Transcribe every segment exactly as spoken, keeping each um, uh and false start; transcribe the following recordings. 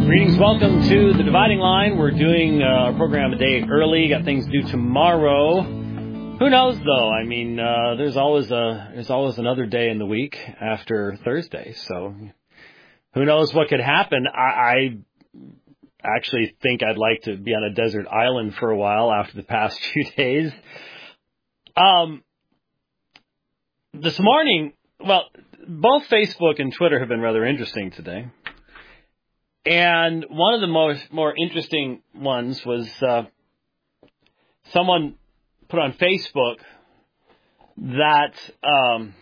Greetings, welcome to The Dividing Line. We're doing uh, our program a day early, got things due tomorrow. Who knows, though? I mean, uh, there's always a there's always another day in the week after Thursday, so who knows what could happen. I, I actually think I'd like to be on a desert island for a while after the past few days. Um, this morning, well, both Facebook and Twitter have been rather interesting today. And one of the most more interesting ones was uh, someone put on Facebook that um,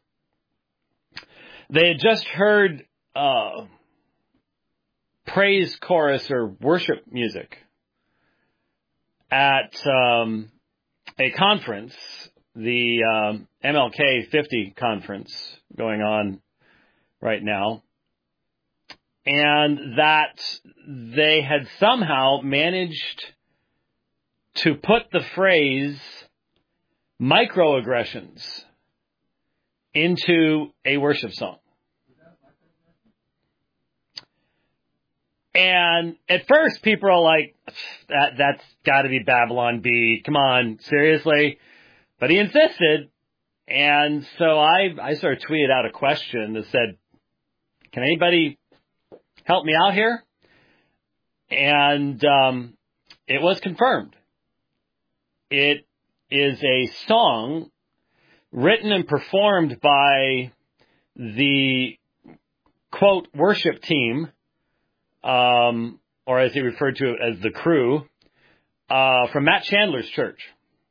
they had just heard uh, praise chorus or worship music at um, a conference, the um, M L K fifty conference going on right now. And that they had somehow managed to put the phrase microaggressions into a worship song. And at first people are like, that, that's got to be Babylon B. Come on, seriously? But he insisted. And so I, I sort of tweeted out a question that said, can anybody help me out here? And um, it was confirmed. It is a song written and performed by the, quote, worship team, um, or as he referred to it as the crew, uh, from Matt Chandler's church.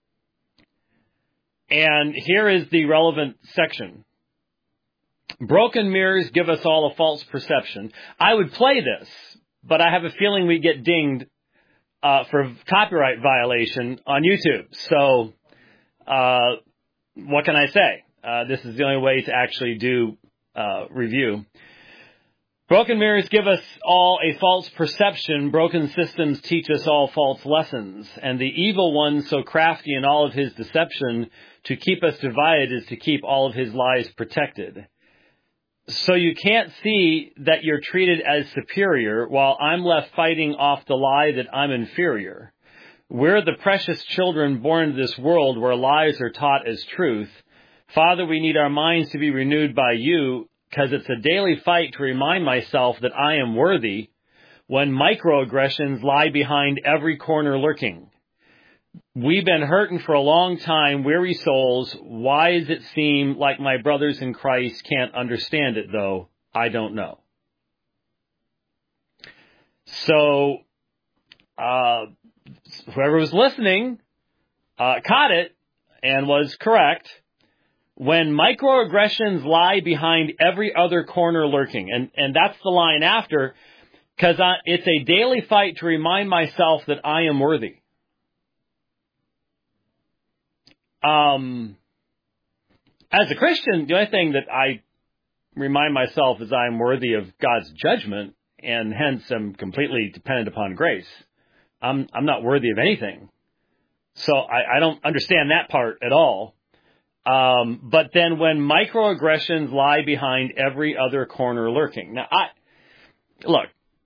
And here is the relevant section. Broken mirrors give us all a false perception. I would play this, but I have a feeling we get dinged uh, for copyright violation on YouTube. So uh, what can I say? Uh, this is the only way to actually do uh, review. Broken mirrors give us all a false perception. Broken systems teach us all false lessons. And the evil one, so crafty in all of his deception, to keep us divided is to keep all of his lies protected. So you can't see that you're treated as superior while I'm left fighting off the lie that I'm inferior. We're the precious children born into this world where lies are taught as truth. Father, we need our minds to be renewed by you because it's a daily fight to remind myself that I am worthy when microaggressions lie behind every corner lurking. We've been hurting for a long time, weary souls. Why does it seem like my brothers in Christ can't understand it, though? I don't know. So, uh, whoever was listening uh, caught it and was correct. When microaggressions lie behind every other corner lurking, and, and that's the line after, because it's a daily fight to remind myself that I am worthy. Um, as a Christian, the only thing that I remind myself is I'm worthy of God's judgment, and hence I'm completely dependent upon grace. I'm I'm not worthy of anything. So I, I don't understand that part at all. Um, but then when microaggressions lie behind every other corner lurking. Now, I look,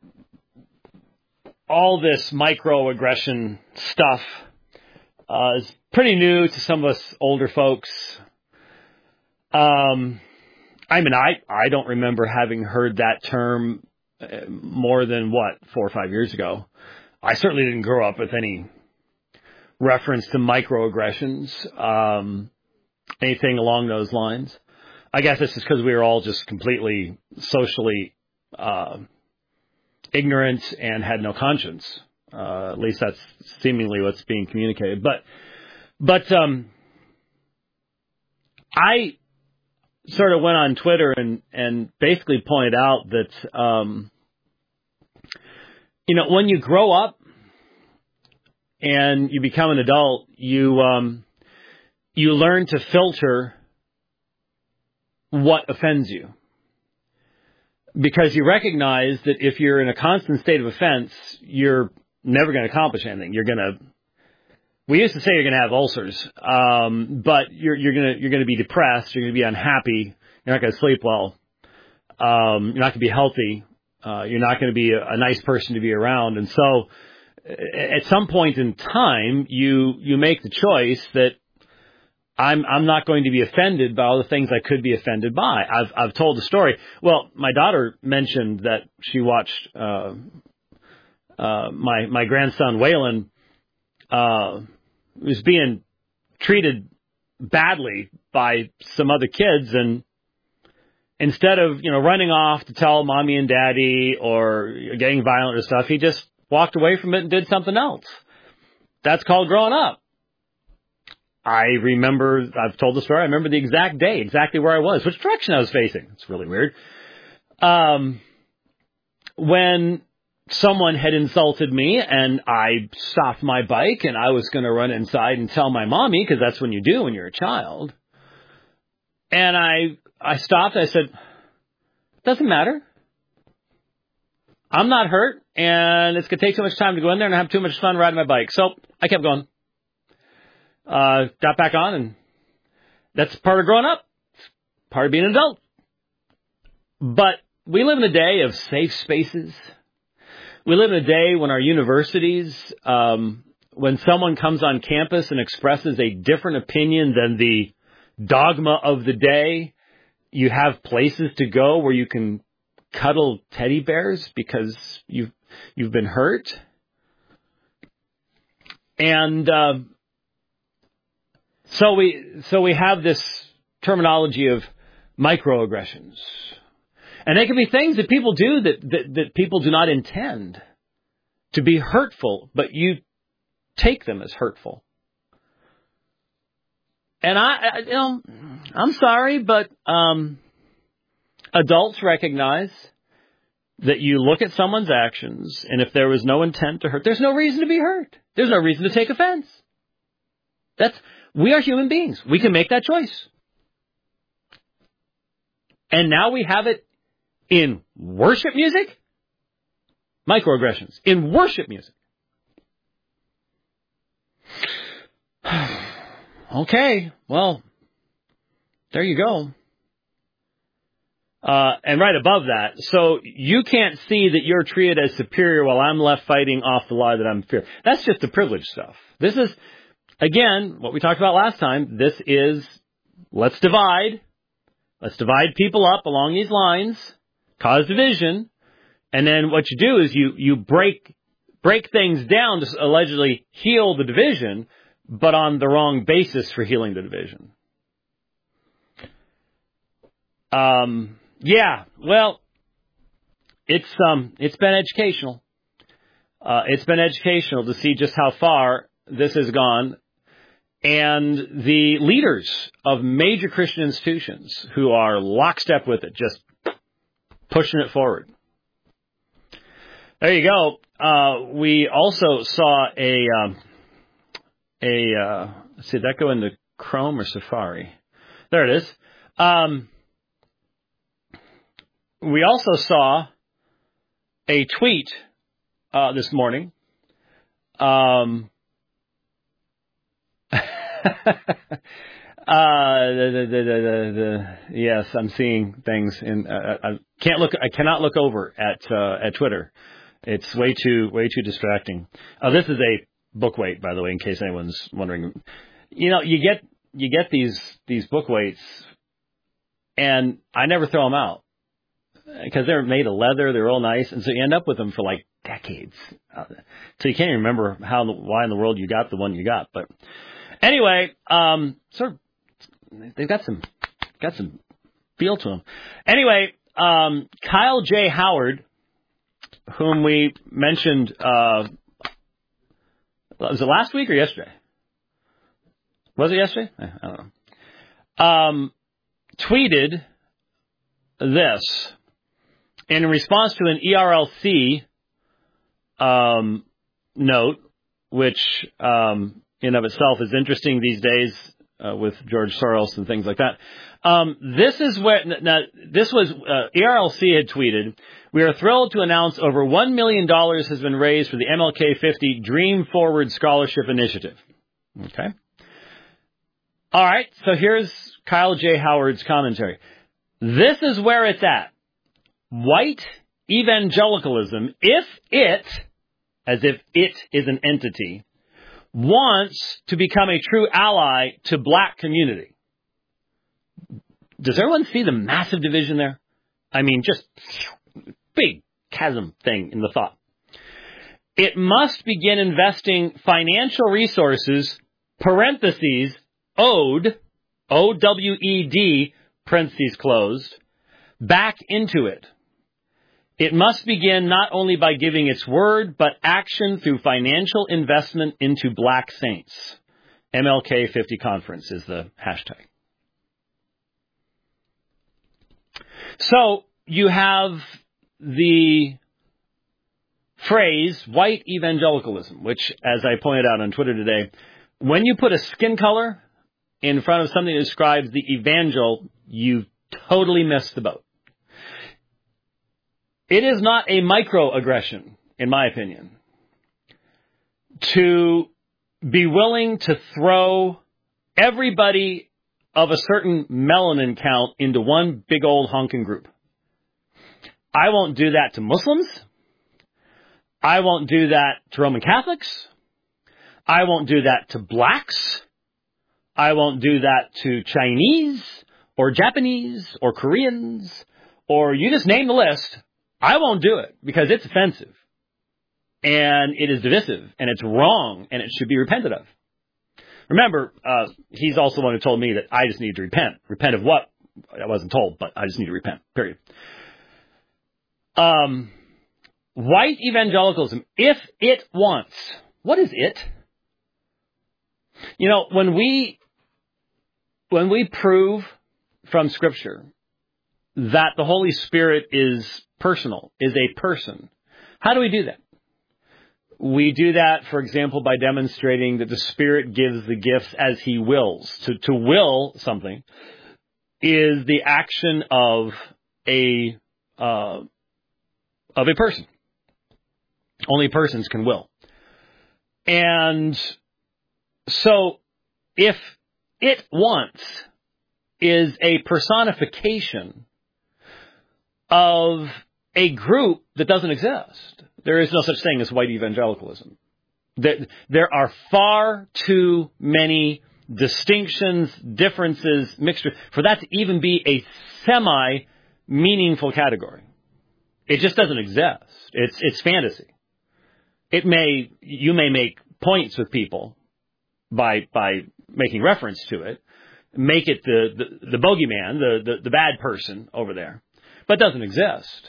all this microaggression stuff Uh, is pretty new to some of us older folks. Um, I mean, I, I don't remember having heard that term more than, what, four or five years ago. I certainly didn't grow up with any reference to microaggressions, um, anything along those lines. I guess it's just because we were all just completely socially uh, ignorant and had no conscience. Uh, at least that's seemingly what's being communicated. But, but, um, I sort of went on Twitter and, and basically pointed out that, um, you know, when you grow up and you become an adult, you, um, you learn to filter what offends you. Because you recognize that if you're in a constant state of offense, you're never going to accomplish anything. You're going to, we used to say you're going to have ulcers, um, but you're, you're going to, you're going to be depressed. You're going to be unhappy. You're not going to sleep well. Um, you're not going to be healthy. Uh, you're not going to be a, a nice person to be around. And so at some point in time, you, you make the choice that I'm, I'm not going to be offended by all the things I could be offended by. I've, I've told the story. Well, my daughter mentioned that she watched, uh, uh, my, my grandson, Waylon, uh, was being treated badly by some other kids, and instead of, you know, running off to tell mommy and daddy or getting violent or stuff, he just walked away from it and did something else. That's called growing up. I remember, I've told the story, I remember the exact day, exactly where I was, which direction I was facing. It's really weird. Um, when someone had insulted me and I stopped my bike and I was going to run inside and tell my mommy, because that's when you do when you're a child. And I, I stopped. I said, doesn't matter. I'm not hurt, and it's going to take too much time to go in there and I have too much fun riding my bike. So I kept going. Uh, got back on, and that's part of growing up. It's part of being an adult. But we live in a day of safe spaces. We live in a day when our universities, um, when someone comes on campus and expresses a different opinion than the dogma of the day, you have places to go where you can cuddle teddy bears because you've you've been hurt. And uh, so we so we have this terminology of microaggressions. And they can be things that people do that, that, that people do not intend to be hurtful, but you take them as hurtful. And I, I you know, I'm sorry, but um, adults recognize that you look at someone's actions, and if there was no intent to hurt, there's no reason to be hurt. There's no reason to take offense. That's we are human beings. We can make that choice. And now we have it in worship music, microaggressions. In worship music. Okay, well, there you go. Uh, and right above that, so you can't see that you're treated as superior while I'm left fighting off the lie that I'm inferior. That's just the privilege stuff. This is, again, what we talked about last time. This is, let's divide. Let's divide people up along these lines, cause division, and then what you do is you, you break, break things down to allegedly heal the division, but on the wrong basis for healing the division. Um, yeah, well, it's, um, it's been educational. Uh, it's been educational to see just how far this has gone. And the leaders of major Christian institutions who are lockstep with it, just pushing it forward. There you go. Uh, we also saw a, um, a, uh, let's see, did that go into Chrome or Safari? There it is. Um, we also saw a tweet, uh, this morning. Um, uh, the, the, the, the, the, yes, I'm seeing things in, uh, I can't look, I cannot look over at, uh, at Twitter. It's way too, way too distracting. Oh, this is a book weight, by the way, in case anyone's wondering. You know, you get, you get these, these book weights, and I never throw them out because they're made of leather. They're all nice. And so you end up with them for like decades. Uh, so you can't even remember how, why in the world you got the one you got, but anyway, um, sort of, they've got some, got some feel to them. Anyway, um, Kyle J. Howard, whom we mentioned, uh, was it last week or yesterday? Was it yesterday? I don't know. Um, tweeted this in response to an E R L C, um, note, which, um, in of itself is interesting these days, uh, with George Soros and things like that. Um, this is where, now, this was, uh, E R L C had tweeted, we are thrilled to announce over one million dollars has been raised for the M L K fifty Dream Forward Scholarship Initiative. Okay. All right. So here's Kyle J. Howard's commentary. This is where it's at. White evangelicalism, if it, as if it is an entity, wants to become a true ally to black community. Does everyone see the massive division there? I mean, just big chasm thing in the thought. It must begin investing financial resources, parentheses, owed, O W E D, parentheses closed, back into it. It must begin not only by giving its word, but action through financial investment into black saints. M L K fifty conference is the hashtag. So you have the phrase white evangelicalism, which, as I pointed out on Twitter today, when you put a skin color in front of something that describes the evangel, you totally missed the boat. It is not a microaggression, in my opinion, to be willing to throw everybody of a certain melanin count into one big old honking group. I won't do that to Muslims. I won't do that to Roman Catholics. I won't do that to blacks. I won't do that to Chinese or Japanese or Koreans or you just name the list. I won't do it because it's offensive and it is divisive and it's wrong and it should be repented of. Remember, uh, he's also the one who told me that I just need to repent. Repent of what? I wasn't told, but I just need to repent, period. Um, white evangelicalism, if it wants, what is it? You know, when we, when we prove from Scripture that the Holy Spirit is personal, is a person, how do we do that? We do that, for example, by demonstrating that the Spirit gives the gifts as He wills. To, to will something is the action of a uh, of a person. Only persons can will. And so, if it wants is a personification of a group that doesn't exist. There is no such thing as white evangelicalism. There are far too many distinctions, differences, mixtures, for that to even be a semi-meaningful category. It just doesn't exist. It's it's fantasy. It may you may make points with people by by making reference to it, make it the the, the bogeyman, the, the the bad person over there, but it doesn't exist.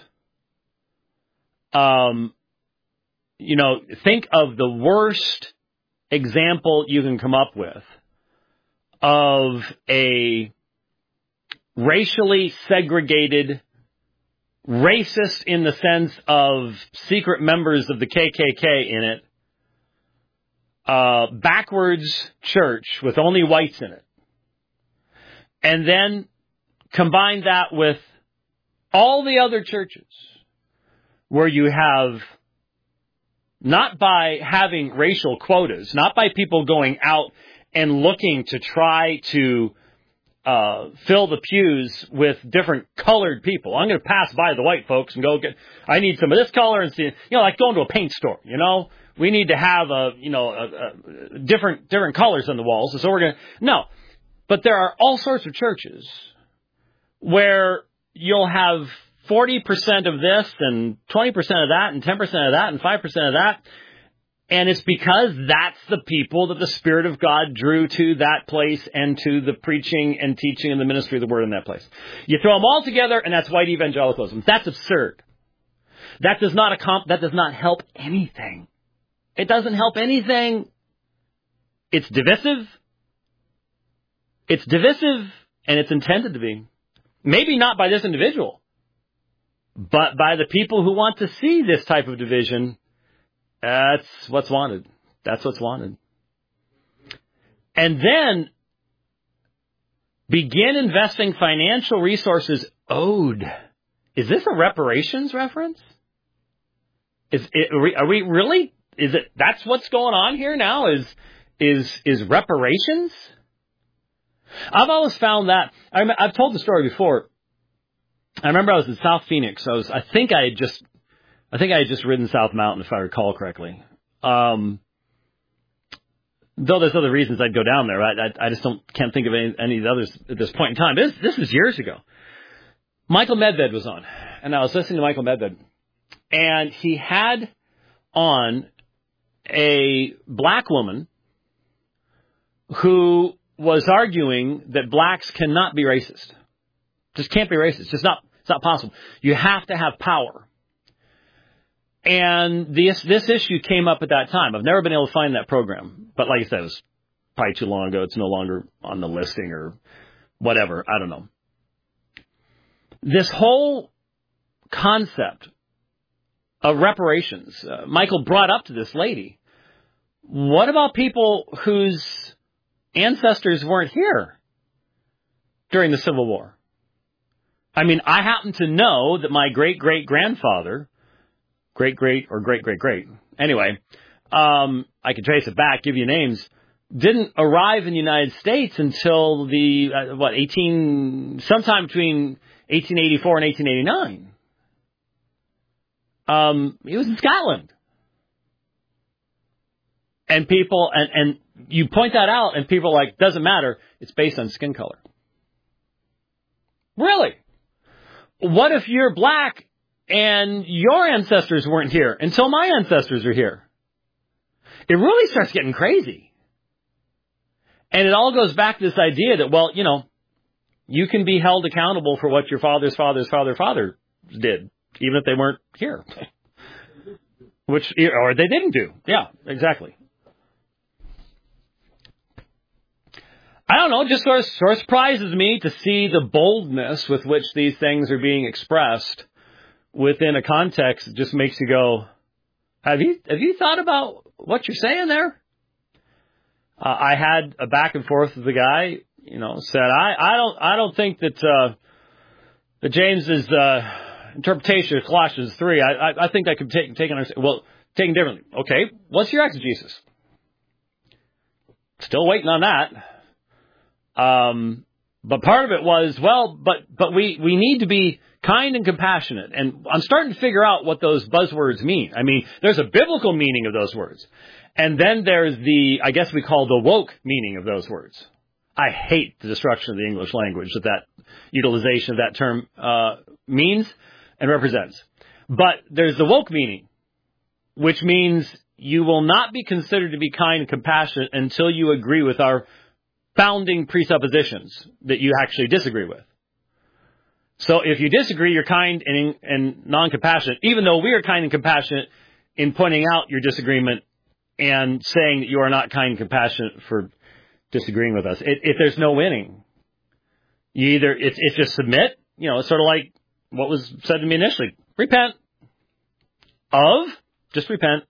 Um, you know, think of the worst example you can come up with of a racially segregated, racist in the sense of secret members of the K K K in it, uh, backwards church with only whites in it. And then combine that with all the other churches where you have, not by having racial quotas, not by people going out and looking to try to uh, fill the pews with different colored people. I'm going to pass by the white folks and go get, I need some of this color and see, you know, like going to a paint store, you know, we need to have a, you know, a, a different, different colors on the walls. And so we're going to, no, but there are all sorts of churches where you'll have forty percent of this and twenty percent of that and ten percent of that and five percent of that. And it's because that's the people that the Spirit of God drew to that place and to the preaching and teaching and the ministry of the Word in that place. You throw them all together and that's white evangelicalism. That's absurd. That does not accom- that does not help anything. It doesn't help anything. It's divisive. It's divisive and it's intended to be. Maybe not by this individual, but by the people who want to see this type of division. That's what's wanted. That's what's wanted. And then begin investing financial resources owed. Is this a reparations reference? Is it, are, we, are we really? Is it? That's what's going on here now? Is is is reparations? I've always found that. I mean, I've told the story before. I remember I was in South Phoenix. I was, I think I had just, I think I had just ridden South Mountain, if I recall correctly. Um, though there's other reasons I'd go down there. I, I, I just don't, can't think of any, any of the others at this point in time. This, this was years ago. Michael Medved was on, and I was listening to Michael Medved, and he had on a black woman who was arguing that blacks cannot be racist. Just can't be racist. Just not, it's not possible. You have to have power. And this, this issue came up at that time. I've never been able to find that program. But like I said, it was probably too long ago. It's no longer on the listing or whatever. I don't know. This whole concept of reparations, uh, Michael brought up to this lady. What about people whose ancestors weren't here during the Civil War? I mean, I happen to know that my great-great-grandfather, great-great or great-great-great, anyway, um, I can trace it back, give you names, didn't arrive in the United States until the, uh, what, eighteen, sometime between eighteen eighty-four and eighteen eighty-nine. Um, he was in Scotland. And people, and, and you point that out, and people are like, doesn't matter, it's based on skin color. Really? What if you're black and your ancestors weren't here until my ancestors are here? It really starts getting crazy. And it all goes back to this idea that, well, you know, you can be held accountable for what your father's father's father father did, even if they weren't here. Which, or they didn't do. Yeah, exactly. I don't know, just sort of, sort of surprises me to see the boldness with which these things are being expressed within a context that just makes you go, have you, have you thought about what you're saying there? Uh, I had a back and forth with the guy, you know, said, I, I don't, I don't think that, uh, that James's, uh, interpretation of Colossians three, I, I, I think that could take, take an, well, taken differently. Okay. What's your exegesis? Still waiting on that. Um, but part of it was, well, but, but we, we need to be kind and compassionate. And I'm starting to figure out what those buzzwords mean. I mean, there's a biblical meaning of those words. And then there's the, I guess we call the woke meaning of those words. I hate the destruction of the English language that that utilization of that term, uh, means and represents. But there's the woke meaning, which means you will not be considered to be kind and compassionate until you agree with our founding presuppositions that you actually disagree with. So if you disagree, you're kind and, and non-compassionate, even though we are kind and compassionate in pointing out your disagreement and saying that you are not kind and compassionate for disagreeing with us. It, if there's no winning, you either, it's, it's just submit, you know, it's sort of like what was said to me initially. Repent. Of, just repent.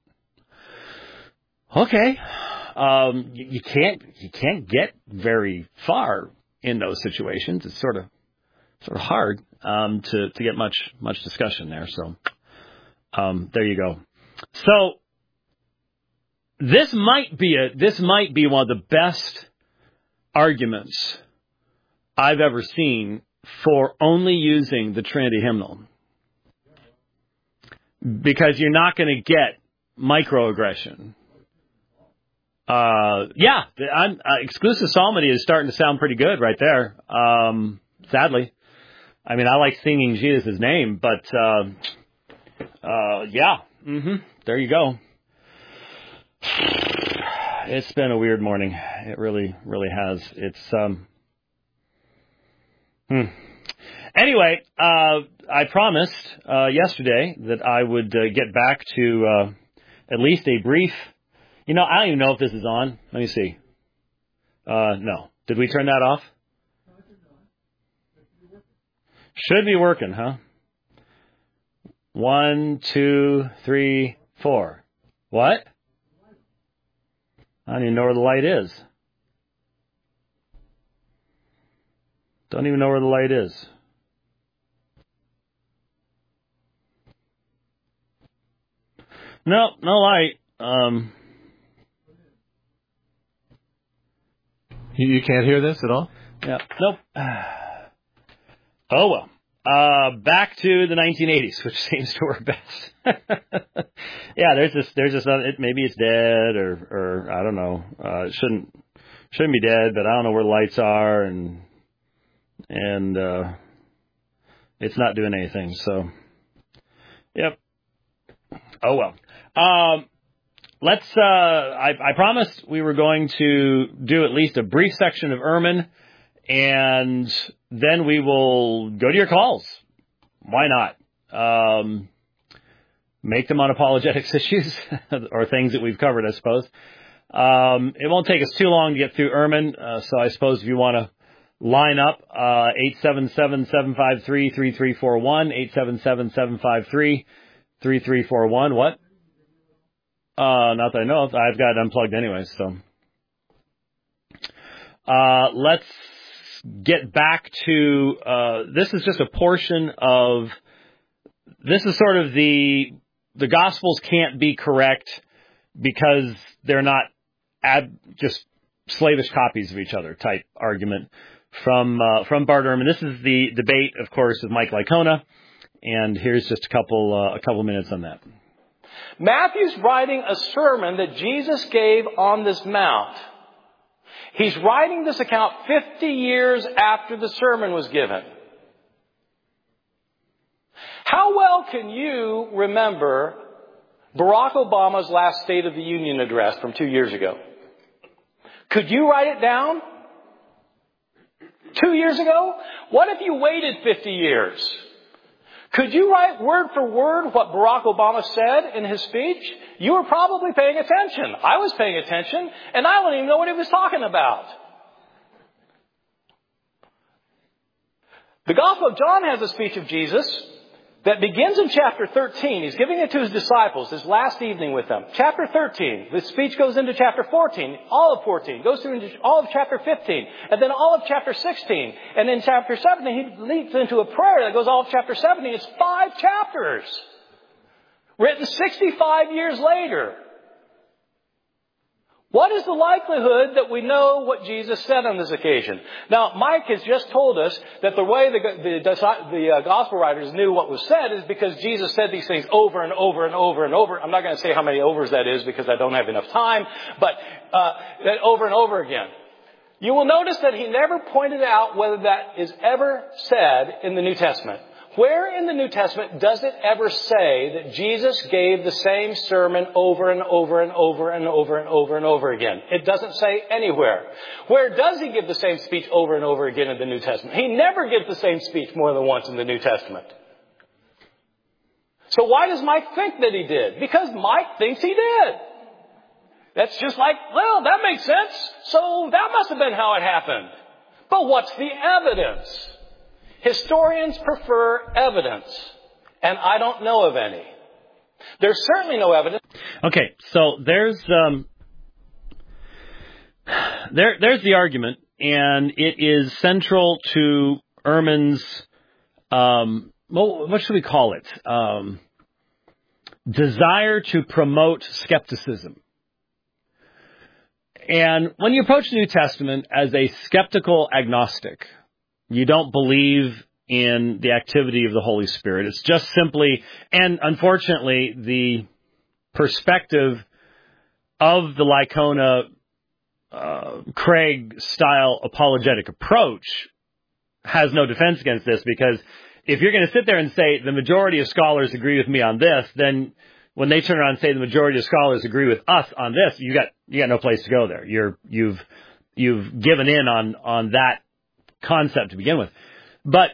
Okay. Um, you, you can't, you can't get very far in those situations. It's sort of, sort of hard, um, to, to get much, much discussion there. So, um, there you go. So, this might be a, this might be one of the best arguments I've ever seen for only using the Trinity hymnal. Because you're not going to get microaggression. Uh, yeah, I'm, uh, exclusive psalmody is starting to sound pretty good right there. Um, sadly. I mean, I like singing Jesus' name, but, uh, uh, yeah, mm-hmm, there you go. It's been a weird morning. It really, really has. It's, um, hmm. Anyway, uh, I promised, uh, yesterday that I would uh, get back to, uh, at least a brief, you know, I don't even know if this is on. Let me see. Uh, no. Did we turn that off? Should be working, huh? One, two, three, four. What? I don't even know where the light is. Don't even know where the light is. No, no light. Um, you, you can't hear this at all? Yeah. Nope. Oh, well. Uh, back to the nineteen eighties, which seems to work best. Yeah, there's this, there's this, other, it, maybe it's dead or, or I don't know. Uh, it shouldn't, shouldn't be dead, but I don't know where the lights are and, and, uh, it's not doing anything. So, yep. Oh well. Um, let's, uh, I, I promised we were going to do at least a brief section of Ehrman, and then we will go to your calls. Why not? Um, make them on apologetics issues or things that we've covered, I suppose. Um, it won't take us too long to get through Ehrman, uh, so I suppose if you want to line up, uh, eight seven seven, seven five three, three three four one, eight seven seven, seven five three, three three four one. What? Uh, not that I know of. I've got it unplugged anyway, so. Uh, let's get back to, uh, this is just a portion of, this is sort of the, the Gospels can't be correct because they're not ad, just slavish copies of each other type argument from, uh, from Bart Ehrman. This is the debate, of course, with Mike Licona, and here's just a couple, uh, a couple minutes on that. Matthew's writing a sermon that Jesus gave on this mount. He's writing this account fifty years after the sermon was given. How well can you remember Barack Obama's last State of the Union address from two years ago? Could you write it down? Two years ago? What if you waited fifty years? Could you write word for word what Barack Obama said in his speech? You were probably paying attention. I was paying attention, and I don't even know what he was talking about. The Gospel of John has a speech of Jesus that begins in chapter thirteen. He's giving it to his disciples, his last evening with them. Chapter thirteen. The speech goes into chapter fourteen, all of fourteen, goes through into all of chapter fifteen, and then all of chapter sixteen. And in chapter seventeen, he leads into a prayer that goes all of chapter seventeen. It's five chapters, written sixty-five years later. What is the likelihood that we know what Jesus said on this occasion? Now, Mike has just told us that the way the, the, the uh, gospel writers knew what was said is because Jesus said these things over and over and over and over. I'm not going to say how many overs that is because I don't have enough time, but uh, that over and over again. You will notice that he never pointed out whether that is ever said in the New Testament. Where in the New Testament does it ever say that Jesus gave the same sermon over and over and over and over and over and over again? It doesn't say anywhere. Where does he give the same speech over and over again in the New Testament? He never gives the same speech more than once in the New Testament. So why does Mike think that he did? Because Mike thinks he did. That's just like, well, that makes sense. So that must have been how it happened. But what's the evidence? Historians prefer evidence, and I don't know of any. There's certainly no evidence. Okay, so there's um, there there's the argument, and it is central to Ehrman's um, well, what should we call it? Um, desire to promote skepticism. And when you approach the New Testament as a skeptical agnostic, you don't believe in the activity of the Holy Spirit. It's just simply, and unfortunately, the perspective of the Licona uh, Craig style apologetic approach has no defense against this, because if you're going to sit there and say the majority of scholars agree with me on this, then when they turn around and say the majority of scholars agree with us on this, you got you got no place to go there. You're you've you've given in on on that concept to begin with. But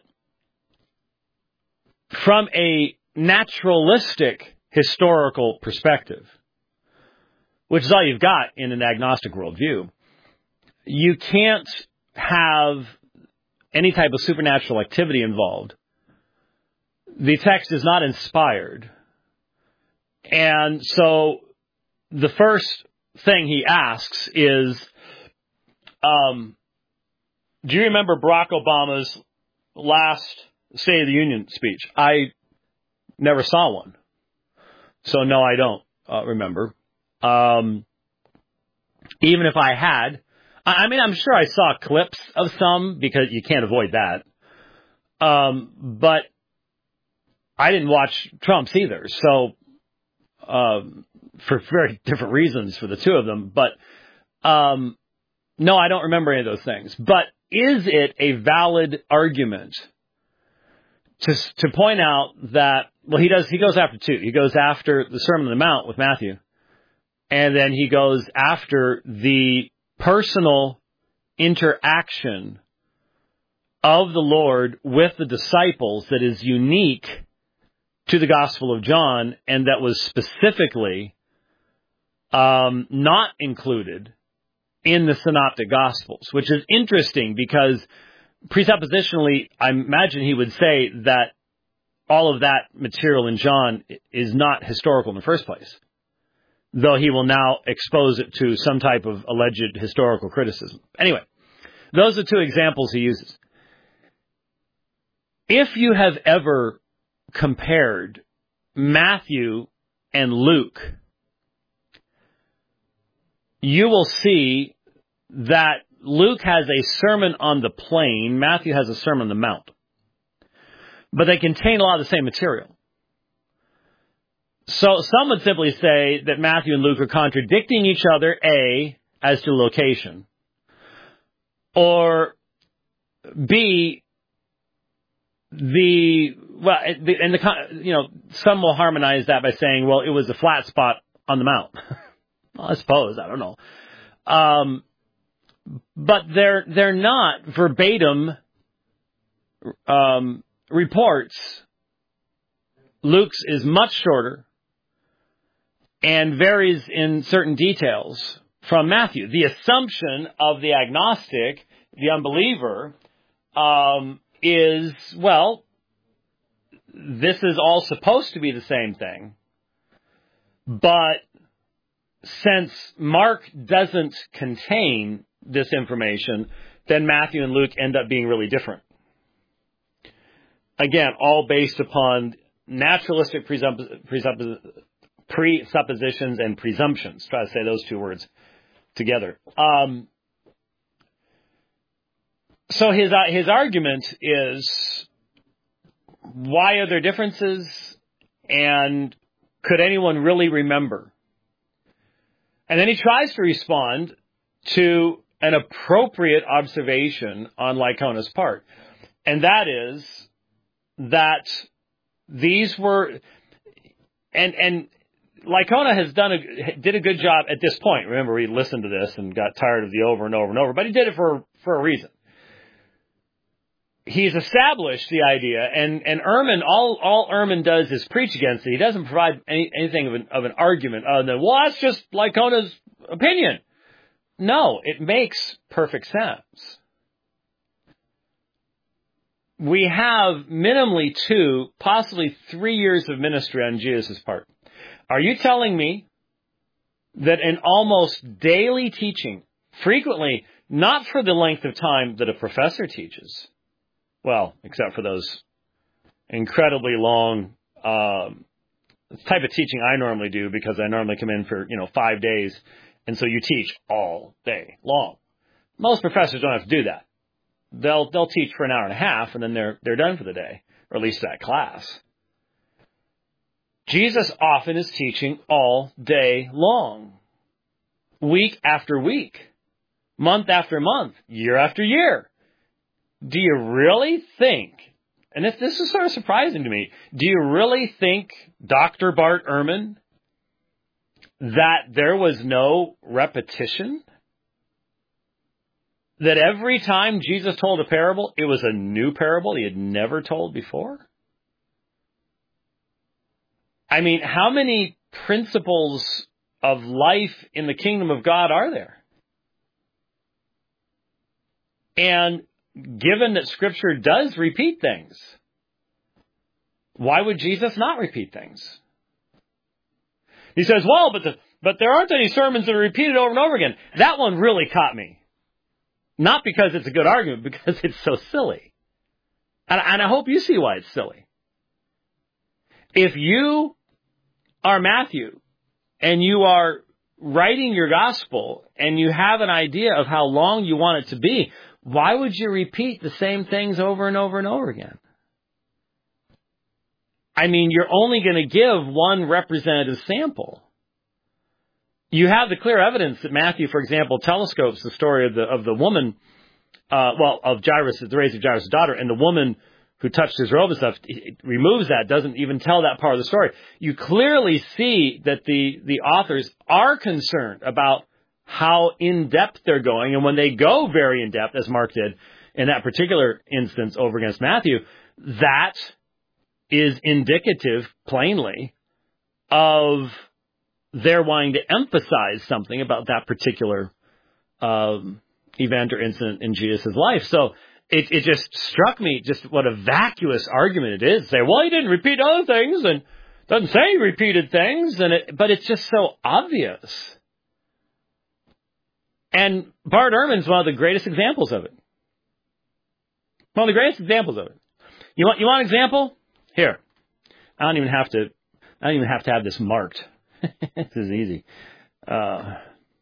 from a naturalistic historical perspective, which is all you've got in an agnostic worldview, you can't have any type of supernatural activity involved. The text is not inspired. And so the first thing he asks is, um, do you remember Barack Obama's last State of the Union speech? I never saw one. So no, I don't uh, remember. Um, even if I had, I, I mean, I'm sure I saw clips of some, because you can't avoid that. Um, but I didn't watch Trump's either, so um, for very different reasons for the two of them. But um, no, I don't remember any of those things. But is it a valid argument to to point out that, well, he does he goes after two. He goes after the Sermon on the Mount with Matthew, and then he goes after the personal interaction of the Lord with the disciples that is unique to the Gospel of John, and that was specifically um, not included in the Synoptic Gospels, which is interesting because presuppositionally, I imagine he would say that all of that material in John is not historical in the first place, though he will now expose it to some type of alleged historical criticism. Anyway, those are two examples he uses. If you have ever compared Matthew and Luke, you will see that Luke has a sermon on the plain, Matthew has a sermon on the mount. But they contain a lot of the same material. So some would simply say that Matthew and Luke are contradicting each other, A, as to location, or B, the, well, the, and the, you know, some will harmonize that by saying, well, it was a flat spot on the mount. Well, I suppose, I don't know. Um, but they're, they're not verbatim, um, reports. Luke's is much shorter and varies in certain details from Matthew. The assumption of the agnostic, the unbeliever, um, is, well, this is all supposed to be the same thing, but since Mark doesn't contain this information, then Matthew and Luke end up being really different. Again, all based upon naturalistic presupp- presupp- presuppositions and presumptions. Try to say those two words together. Um, so his uh, his argument is, why are there differences, and could anyone really remember? And then he tries to respond to an appropriate observation on Lycona's part, and that is that these were, and and Lycona has done a did a good job at this point. Remember, he listened to this and got tired of the over and over and over, but he did it for for a reason. He's established the idea, and and Ehrman, all all Ehrman does is preach against it. He doesn't provide any, anything of an of an argument other than, well, that's just Lycona's opinion. No, it makes perfect sense. We have minimally two, possibly three years of ministry on Jesus' part. Are you telling me that in almost daily teaching, frequently, not for the length of time that a professor teaches, well, except for those incredibly long um, type of teaching I normally do, because I normally come in for, you know, five days, and so you teach all day long. Most professors don't have to do that. They'll they'll teach for an hour and a half, and then they're they're done for the day, or at least that class. Jesus often is teaching all day long, week after week, month after month, year after year. Do you really think, and if this is sort of surprising to me, do you really think, Doctor Bart Ehrman, that there was no repetition? That every time Jesus told a parable, it was a new parable he had never told before? I mean, how many principles of life in the kingdom of God are there? And given that Scripture does repeat things, why would Jesus not repeat things? He says, well, but the, but there aren't any sermons that are repeated over and over again. That one really caught me. Not because it's a good argument, because it's so silly. And, and I hope you see why it's silly. If you are Matthew and you are writing your gospel and you have an idea of how long you want it to be, why would you repeat the same things over and over and over again? I mean, you're only going to give one representative sample. You have the clear evidence that Matthew, for example, telescopes the story of the of the woman, uh, well, of Jairus, the raising of Jairus' daughter, and the woman who touched his robe and stuff, it removes that, doesn't even tell that part of the story. You clearly see that the, the authors are concerned about how in-depth they're going, and when they go very in-depth, as Mark did in that particular instance over against Matthew, that is indicative, plainly, of their wanting to emphasize something about that particular um, event or incident in Jesus' life. So it, it just struck me just what a vacuous argument it is. Say, well, he didn't repeat other things, and doesn't say he repeated things, and it, but it's just so obvious. And Bart Ehrman's one of the greatest examples of it. One of the greatest examples of it. You want you want an example? Here. I don't even have to I don't even have to have this marked. This is easy. Uh,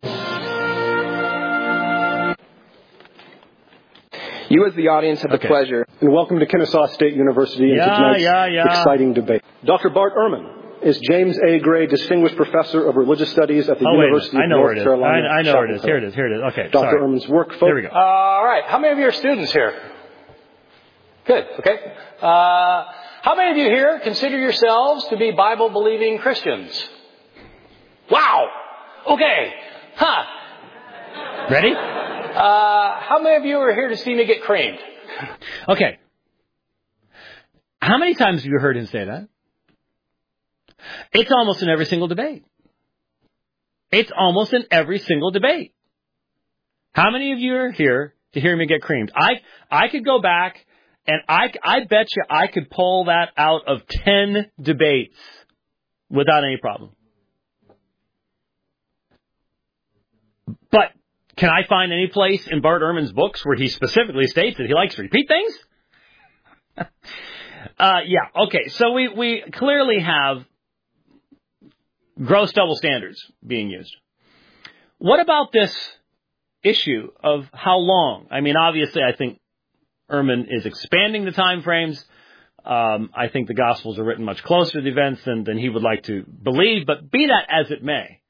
you as the audience have the okay. pleasure. And welcome to Kennesaw State University and yeah, to tonight's yeah, yeah. exciting debate. Doctor Bart Ehrman is James A. Gray Distinguished Professor of Religious Studies at the oh, University wait I know of where North it is. Carolina. I, I know where it is. Here it is. Here it is. Okay, Doctor sorry. Ehrman's work focused. There we go. Uh, all right. How many of you are students here? Good. Okay. Uh, how many of you here consider yourselves to be Bible-believing Christians? Wow. Okay. Huh. Ready? Uh, how many of you are here to see me get creamed? Okay. How many times have you heard him say that? It's almost in every single debate. It's almost in every single debate. How many of you are here to hear me get creamed? I I could go back and I, I bet you I could pull that out of ten debates without any problem. But can I find any place in Bart Ehrman's books where he specifically states that he likes to repeat things? uh, yeah, okay. So we, we clearly have gross double standards being used. What about this issue of how long? I mean, obviously, I think Ehrman is expanding the time frames. Um, I think the Gospels are written much closer to the events than, than he would like to believe. But be that as it may,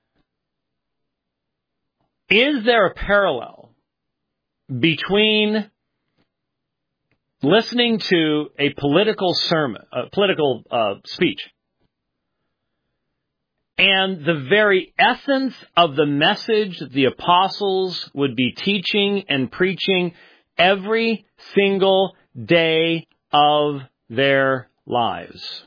is there a parallel between listening to a political sermon, a political uh, speech, and the very essence of the message that the apostles would be teaching and preaching every single day of their lives?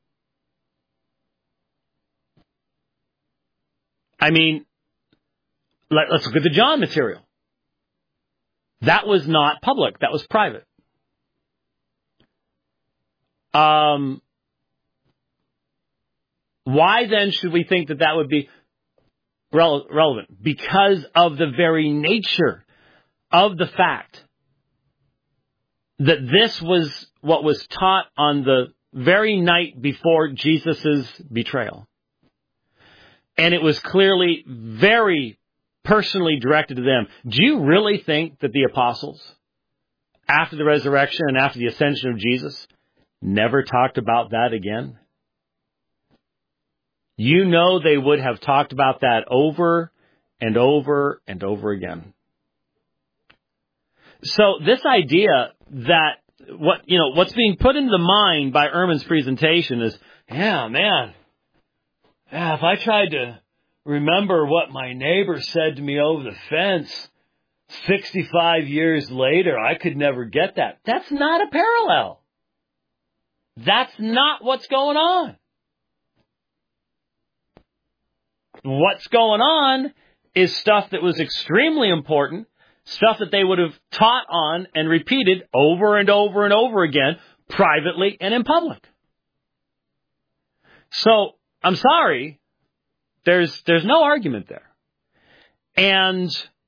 I mean, let, let's look at the John material. That was not public. That was private. Um, why then should we think that that would be rele- relevant? Because of the very nature of the fact that this was what was taught on the very night before Jesus' betrayal. And it was clearly very personally directed to them. Do you really think that the apostles, after the resurrection and after the ascension of Jesus, never talked about that again? You know they would have talked about that over and over and over again. So this idea that what you know what's being put into the mind by Ehrman's presentation is, yeah, man, yeah, if I tried to remember what my neighbor said to me over the fence sixty-five years later, I could never get that. That's not a parallel. That's not what's going on. What's going on is stuff that was extremely important, stuff that they would have taught on and repeated over and over and over again, privately and in public. So, I'm sorry, there's there's no argument there. And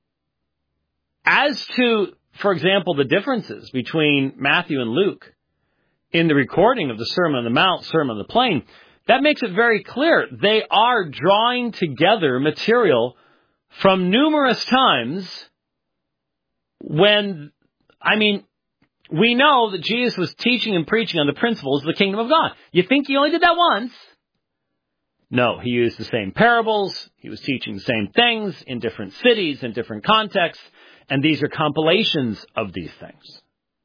as to, for example, the differences between Matthew and Luke in the recording of the Sermon on the Mount, Sermon on the Plain, that makes it very clear. They are drawing together material from numerous times when, I mean, we know that Jesus was teaching and preaching on the principles of the kingdom of God. You think he only did that once? No, he used the same parables. He was teaching the same things in different cities, in different contexts, and these are compilations of these things.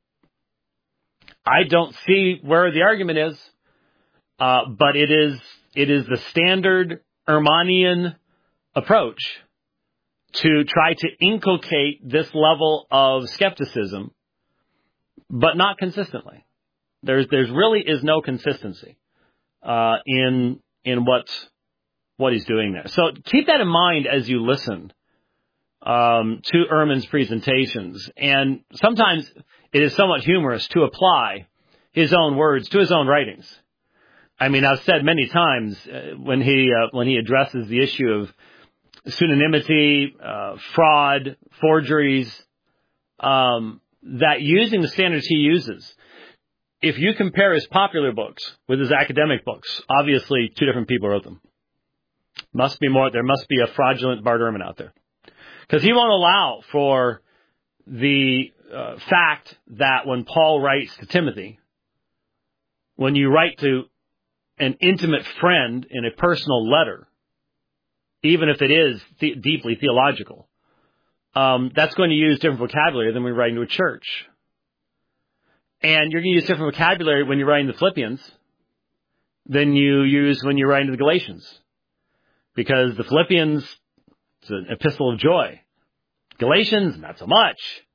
I don't see where the argument is, uh, but it is it is the standard Arminian approach to try to inculcate this level of skepticism, but not consistently. There's there's really is no consistency uh, in in what what he's doing there. So keep that in mind as you listen um, to Ehrman's presentations. And sometimes it is somewhat humorous to apply his own words to his own writings. I mean, I've said many times uh, when he uh, when he addresses the issue of pseudonymity, uh, fraud, forgeries, um, that using the standards he uses, if you compare his popular books with his academic books, obviously two different people wrote them. Must be more. There must be a fraudulent Bart Ehrman out there, because he won't allow for the uh, fact that when Paul writes to Timothy, when you write to an intimate friend in a personal letter, even if it is the- deeply theological, um, that's going to use different vocabulary than when you're writing to a church. And you're going to use different vocabulary when you're writing the Philippians than you use when you're writing to the Galatians. Because the Philippians, it's an epistle of joy. Galatians, not so much.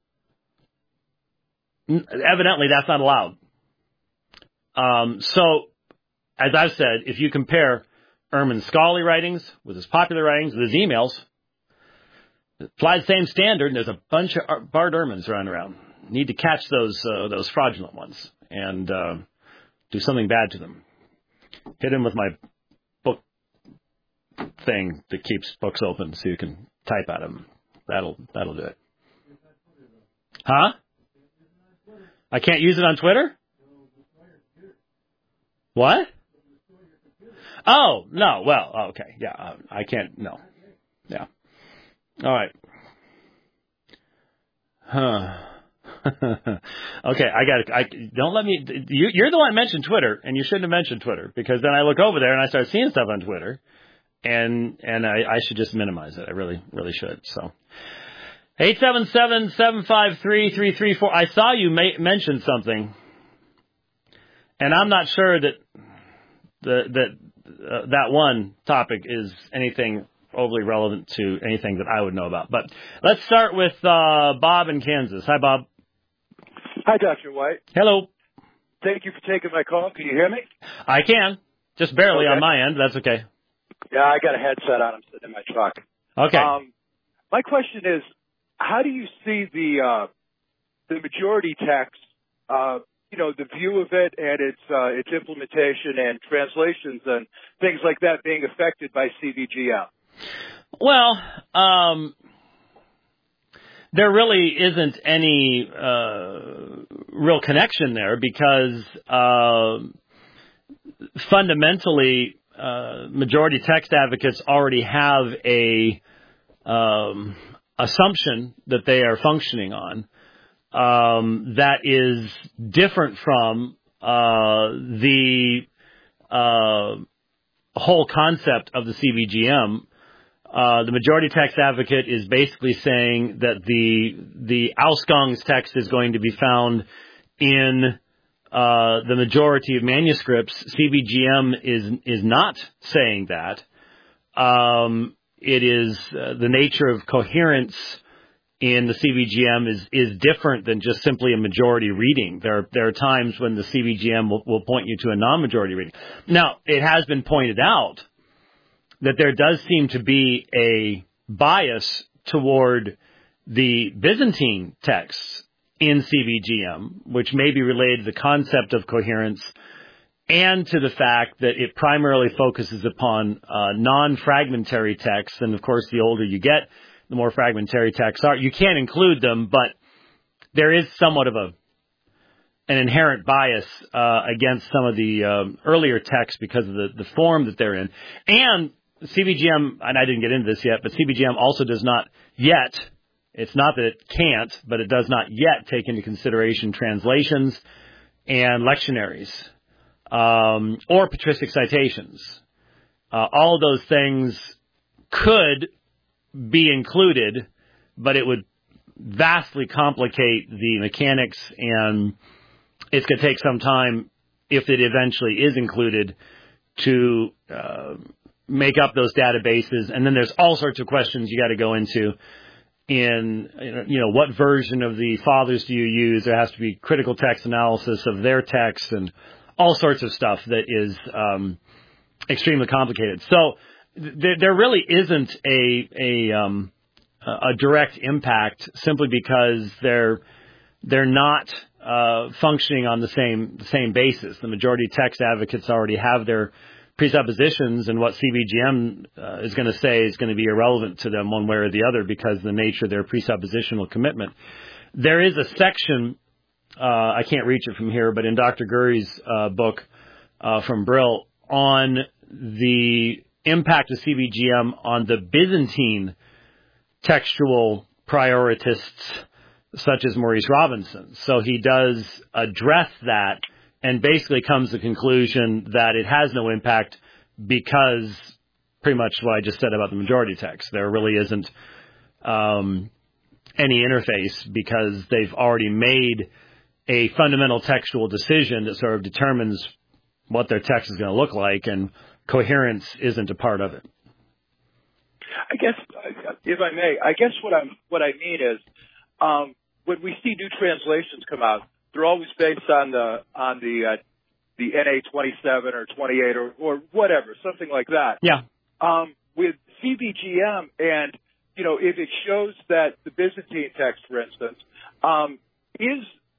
Evidently, that's not allowed. Um, so, as I've said, if you compare Ehrman's scholarly writings with his popular writings, with his emails, apply the same standard, and there's a bunch of Bart Ehrmans running around. Need to catch those uh, those fraudulent ones and uh, do something bad to them. Hit him with my book thing that keeps books open so you can type at them. That'll that'll do it. Huh? I can't use it on Twitter? What? Oh, no. Well, okay. Yeah, uh, I can't. No. Yeah. All right. Huh. Okay, I got. I don't let me. You, you're the one that mentioned Twitter, and you shouldn't have mentioned Twitter, because then I look over there and I start seeing stuff on Twitter, and and I, I should just minimize it. I really, really should. So, eight seven seven seven five three three three four. I saw you ma- mention something, and I'm not sure that the that uh, that one topic is anything overly relevant to anything that I would know about. But let's start with uh, Bob in Kansas. Hi, Bob. Hi, Doctor White. Hello. Thank you for taking my call. Can you hear me? I can. Just barely Okay. on my end. That's okay. Yeah, I got a headset on. I'm sitting in my truck. Okay. Um, my question is, how do you see the uh, the majority text, uh, you know, the view of it and its uh, its implementation and translations and things like that being affected by C B G M? Well, um, there really isn't any uh, real connection there, because uh, fundamentally, uh, majority text advocates already have a um, assumption that they are functioning on um, that is different from uh, the uh, whole concept of the C B G M. Uh, the majority text advocate is basically saying that the the Ausgangs text is going to be found in uh, the majority of manuscripts. C B G M is is not saying that. Um, it is uh, the nature of coherence in the C B G M is is different than just simply a majority reading. There there are times when the C B G M will, will point you to a non-majority reading. Now, it has been pointed out that there does seem to be a bias toward the Byzantine texts in C B G M, which may be related to the concept of coherence and to the fact that it primarily focuses upon uh, non-fragmentary texts. And, of course, the older you get, the more fragmentary texts are. You can't include them, but there is somewhat of a an inherent bias uh, against some of the um, earlier texts because of the, the form that they're in. And C B G M, and I didn't get into this yet, but C B G M also does not yet It's not that it can't, but it does not yet take into consideration translations and lectionaries, um, or patristic citations. Uh, all of those things could be included, but it would vastly complicate the mechanics, and it's going to take some time, if it eventually is included, to uh, make up those databases. And then there's all sorts of questions you got to go into in, you know, what version of the fathers do you use? There has to be critical text analysis of their text and all sorts of stuff that is um, extremely complicated. So th- there really isn't a a, um, a direct impact simply because they're they're not uh, functioning on the same the same basis. The majority text advocates already have their presuppositions, and what C B G M uh, is going to say is going to be irrelevant to them one way or the other because of the nature of their presuppositional commitment. There is a section, uh, I can't reach it from here, but in Doctor Gurry's uh, book uh, from Brill on the impact of C B G M on the Byzantine textual prioritists such as Maurice Robinson. So he does address that and basically comes to the conclusion that it has no impact because pretty much what I just said about the majority text. There really isn't um, any interface because they've already made a fundamental textual decision that sort of determines what their text is going to look like, and coherence isn't a part of it. I guess, if I may, I guess what I'm what I mean is, um, when we see new translations come out, they're always based on the on the uh, the N A twenty-seven or twenty-eight or, or whatever, something like that. Yeah. Um, with C B G M, and you know, if it shows that the Byzantine text, for instance, um, is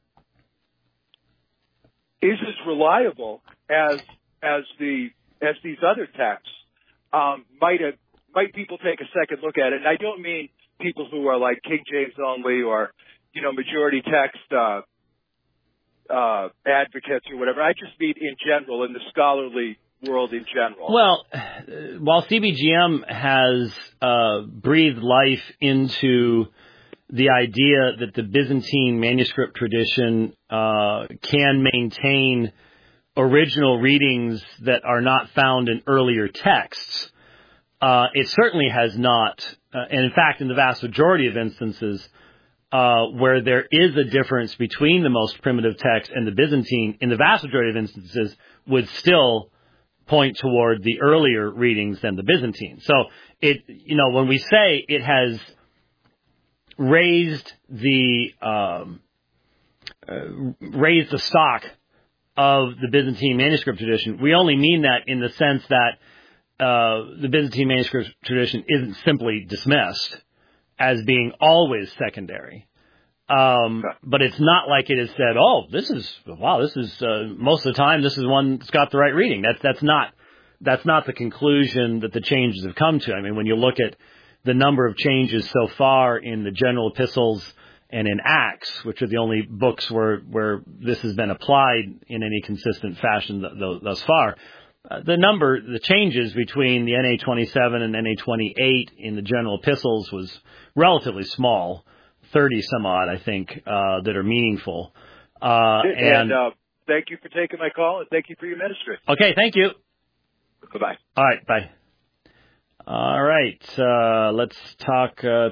is as reliable as as the as these other texts, um, might have, might people take a second look at it? And I don't mean people who are like King James only or, you know, majority text uh, uh, advocates or whatever. I just mean in general, in the scholarly world in general. Well, while C B G M has uh, breathed life into the idea that the Byzantine manuscript tradition uh, can maintain original readings that are not found in earlier texts, uh, it certainly has not, uh, and in fact, in the vast majority of instances, uh, where there is a difference between the most primitive text and the Byzantine, in the vast majority of instances, would still point toward the earlier readings than the Byzantine. So it, you know, when we say it has raised the um, uh, raised the stock of the Byzantine manuscript tradition, we only mean that in the sense that uh, the Byzantine manuscript tradition isn't simply dismissed as being always secondary. Um, but it's not like it is said, oh, this is, wow, this is, uh, most of the time, this is one that's got the right reading. That's, that's not, that's not the conclusion that the changes have come to. I mean, when you look at the number of changes so far in the general epistles and in Acts, which are the only books where, where this has been applied in any consistent fashion th- th- thus far, uh, the number, the changes between the N A twenty-seven and N A twenty-eight in the general epistles was relatively small. thirty some odd, I think, uh, that are meaningful. Uh, and, and uh, thank you for taking my call, and thank you for your ministry. Okay, thank you. Bye-bye. All right, bye. All right, uh, let's talk uh,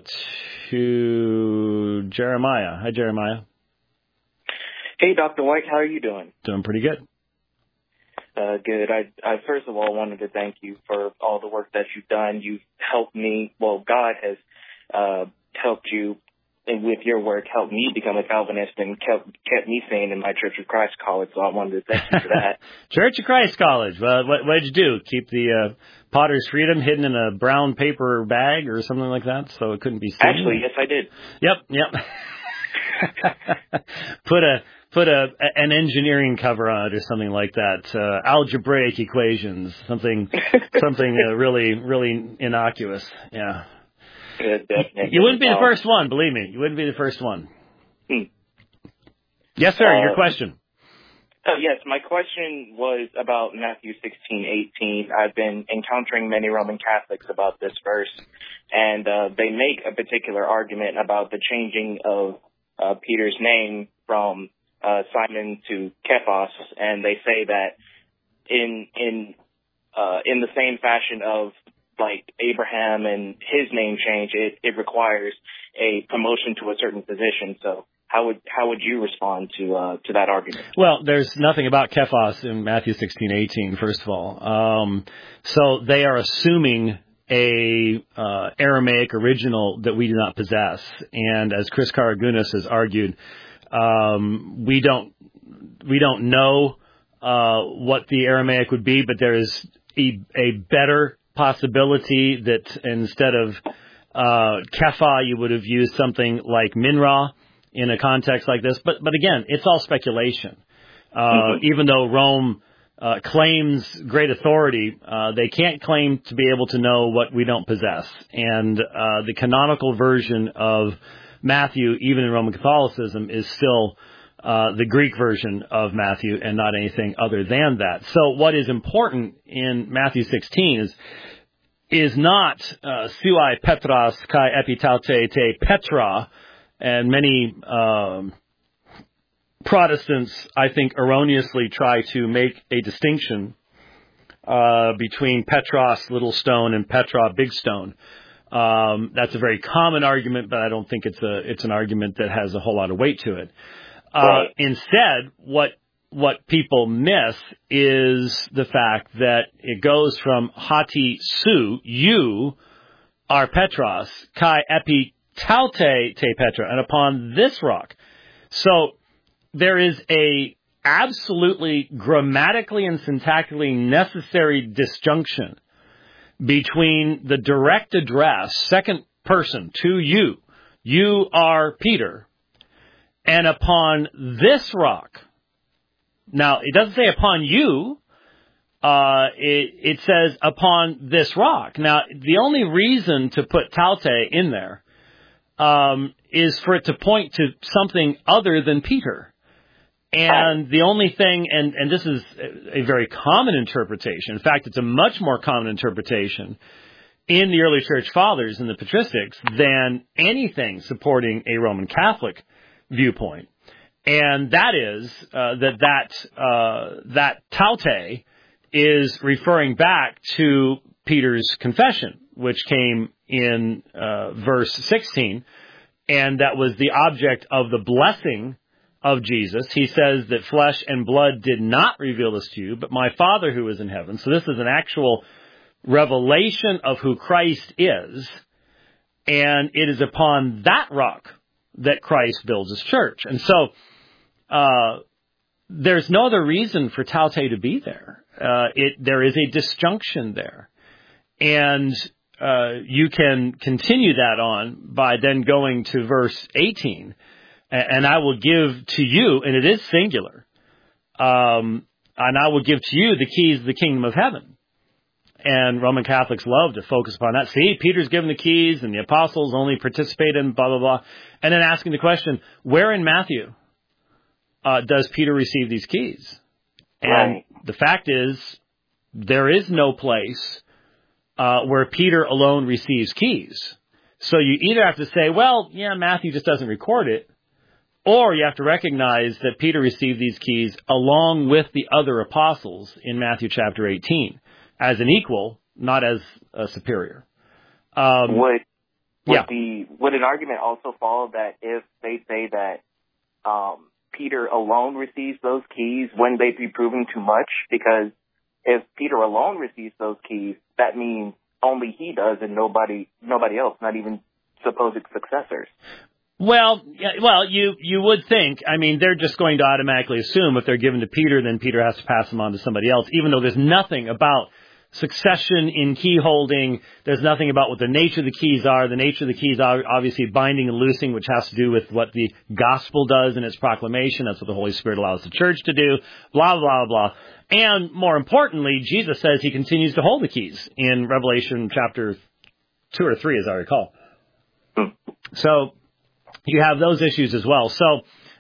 to Jeremiah. Hi, Jeremiah. Hey, Doctor White, how are you doing? Doing pretty good. Uh, good. I, I first of all wanted to thank you for all the work that you've done. You've helped me. Well, God has uh, helped you. And with your work, helped me become a Calvinist and kept, kept me sane in my Church of Christ college. So I wanted to thank you for that. Church of Christ college. Well, what, what did you do? Keep the uh, Potter's Freedom hidden in a brown paper bag or something like that, so it couldn't be seen? Actually, yes, I did. Yep, yep. put a put a an engineering cover on it or something like that. Uh, algebraic equations, something something uh, really really innocuous. Yeah. Yeah, definitely. You wouldn't be the first one, believe me. You wouldn't be the first one. Hmm. Yes, sir. Uh, your question. Oh, yes. My question was about Matthew sixteen eighteen. I've been encountering many Roman Catholics about this verse, and uh, they make a particular argument about the changing of uh, Peter's name from uh, Simon to Kephas, and they say that in in uh, in the same fashion of like Abraham and his name change, it, it requires a promotion to a certain position. So how would how would you respond to uh, to that argument? Well, there's nothing about Kephas in Matthew sixteen eighteen, first of all. Um, so they are assuming a uh, Aramaic original that we do not possess. And as Chris Karagunas has argued, um, we don't we don't know uh, what the Aramaic would be, but there is a, a better possibility that instead of uh, Kepha, you would have used something like Minra in a context like this. But but again, it's all speculation. Uh, mm-hmm. Even though Rome uh, claims great authority, uh, they can't claim to be able to know what we don't possess. And uh, the canonical version of Matthew, even in Roman Catholicism, is still uh, the Greek version of Matthew and not anything other than that. So what is important in Matthew sixteen is is not uh, suai Petras kai epitaute te Petra. And many um, Protestants, I think, erroneously try to make a distinction uh, between Petros, little stone, and Petra, big stone. Um, that's a very common argument, but I don't think it's a it's an argument that has a whole lot of weight to it. Uh, right. Instead, what what people miss is the fact that it goes from hati su, you are Petros, kai epi Taute te Petra, and upon this rock. So there is a absolutely grammatically and syntactically necessary disjunction between the direct address, second person, to you, you are Peter, and upon this rock. Now, it doesn't say upon you. Uh, it, it says upon this rock. Now, the only reason to put Taute in there Um, is for it to point to something other than Peter. And the only thing, and, and this is a very common interpretation. In fact, it's a much more common interpretation in the early church fathers and the patristics than anything supporting a Roman Catholic viewpoint. And that is uh, that that uh, that taute is referring back to Peter's confession, which came in uh, verse sixteen, and that was the object of the blessing of Jesus. He says that flesh and blood did not reveal this to you, but my Father who is in heaven. So this is an actual revelation of who Christ is, and it is upon that rock that Christ builds his church. And so uh, there's no other reason for taute to be there. Uh, it there is a disjunction there. And uh, you can continue that on by then going to verse eighteen. And I will give to you, and it is singular, um, and I will give to you the keys of the kingdom of heaven. And Roman Catholics love to focus upon that. See, Peter's given the keys, and the apostles only participate in blah, blah, blah. And then asking the question, where in Matthew uh, does Peter receive these keys? And right. The fact is, there is no place uh, where Peter alone receives keys. So you either have to say, well, yeah, Matthew just doesn't record it, or you have to recognize that Peter received these keys along with the other apostles in Matthew chapter eighteen as an equal, not as a superior. Um, would would, yeah. the, would an argument also follow that if they say that um, Peter alone receives those keys, wouldn't they be proving too much? Because if Peter alone receives those keys, that means only he does and nobody nobody else, not even supposed successors. Well, yeah, well, you, you would think, I mean, they're just going to automatically assume if they're given to Peter, then Peter has to pass them on to somebody else, even though there's nothing about succession in key holding. There's nothing about what the nature of the keys are. The nature of the keys are obviously binding and loosing, which has to do with what the gospel does in its proclamation. That's what the Holy Spirit allows the church to do, blah, blah, blah. And more importantly, Jesus says he continues to hold the keys in Revelation chapter two or three, as I recall. So you have those issues as well. So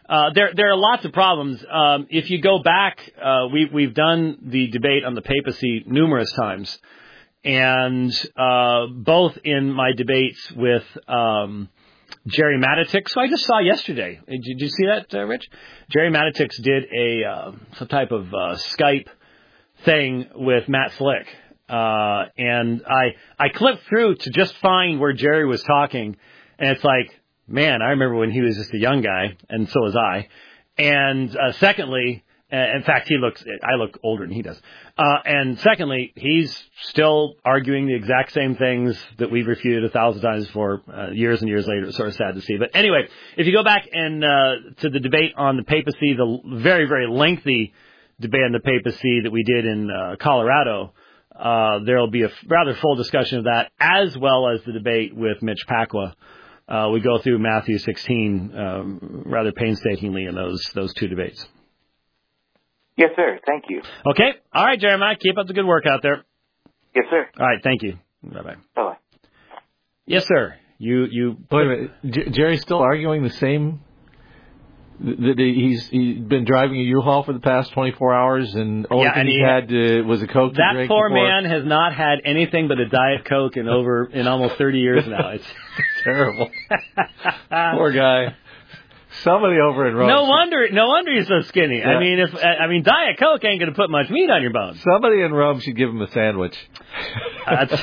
Uh, there, there are lots of problems. Um, if you go back, uh, we, we've done the debate on the papacy numerous times, and uh, both in my debates with um, Jerry Matitix, who I just saw yesterday. Did, did you see that, uh, Rich? Jerry Matitix did a uh, some type of uh, Skype thing with Matt Slick, uh, and I I clipped through to just find where Jerry was talking, and it's like, man, I remember when he was just a young guy, and so was I. And uh, secondly, uh, in fact, he looks, I look older than he does. Uh, and secondly, he's still arguing the exact same things that we've refuted a thousand times before, uh, years and years later. It's sort of sad to see. But anyway, if you go back and uh, to the debate on the papacy, the very, very lengthy debate on the papacy that we did in uh, Colorado, uh, there will be a rather full discussion of that, as well as the debate with Mitch Pacwa. Uh, we go through Matthew sixteen um, rather painstakingly in those those two debates. Yes, sir. Thank you. Okay. All right, Jeremiah. Keep up the good work out there. Yes, sir. All right. Thank you. Bye-bye. Bye-bye. Yes, sir. You you. Wait a minute. J- Jerry's still arguing the same. That he's he's been driving a U-Haul for the past twenty-four hours, and all yeah, thing and he he had uh, was a Coke to that drink. That poor before. man has not had anything but a Diet Coke in over in almost thirty years now. It's terrible. Poor guy. Somebody over in Rome. No wonder, no wonder he's so skinny. Yeah. I mean, if I mean, Diet Coke ain't going to put much meat on your bones. Somebody in Rome should give him a sandwich. Uh,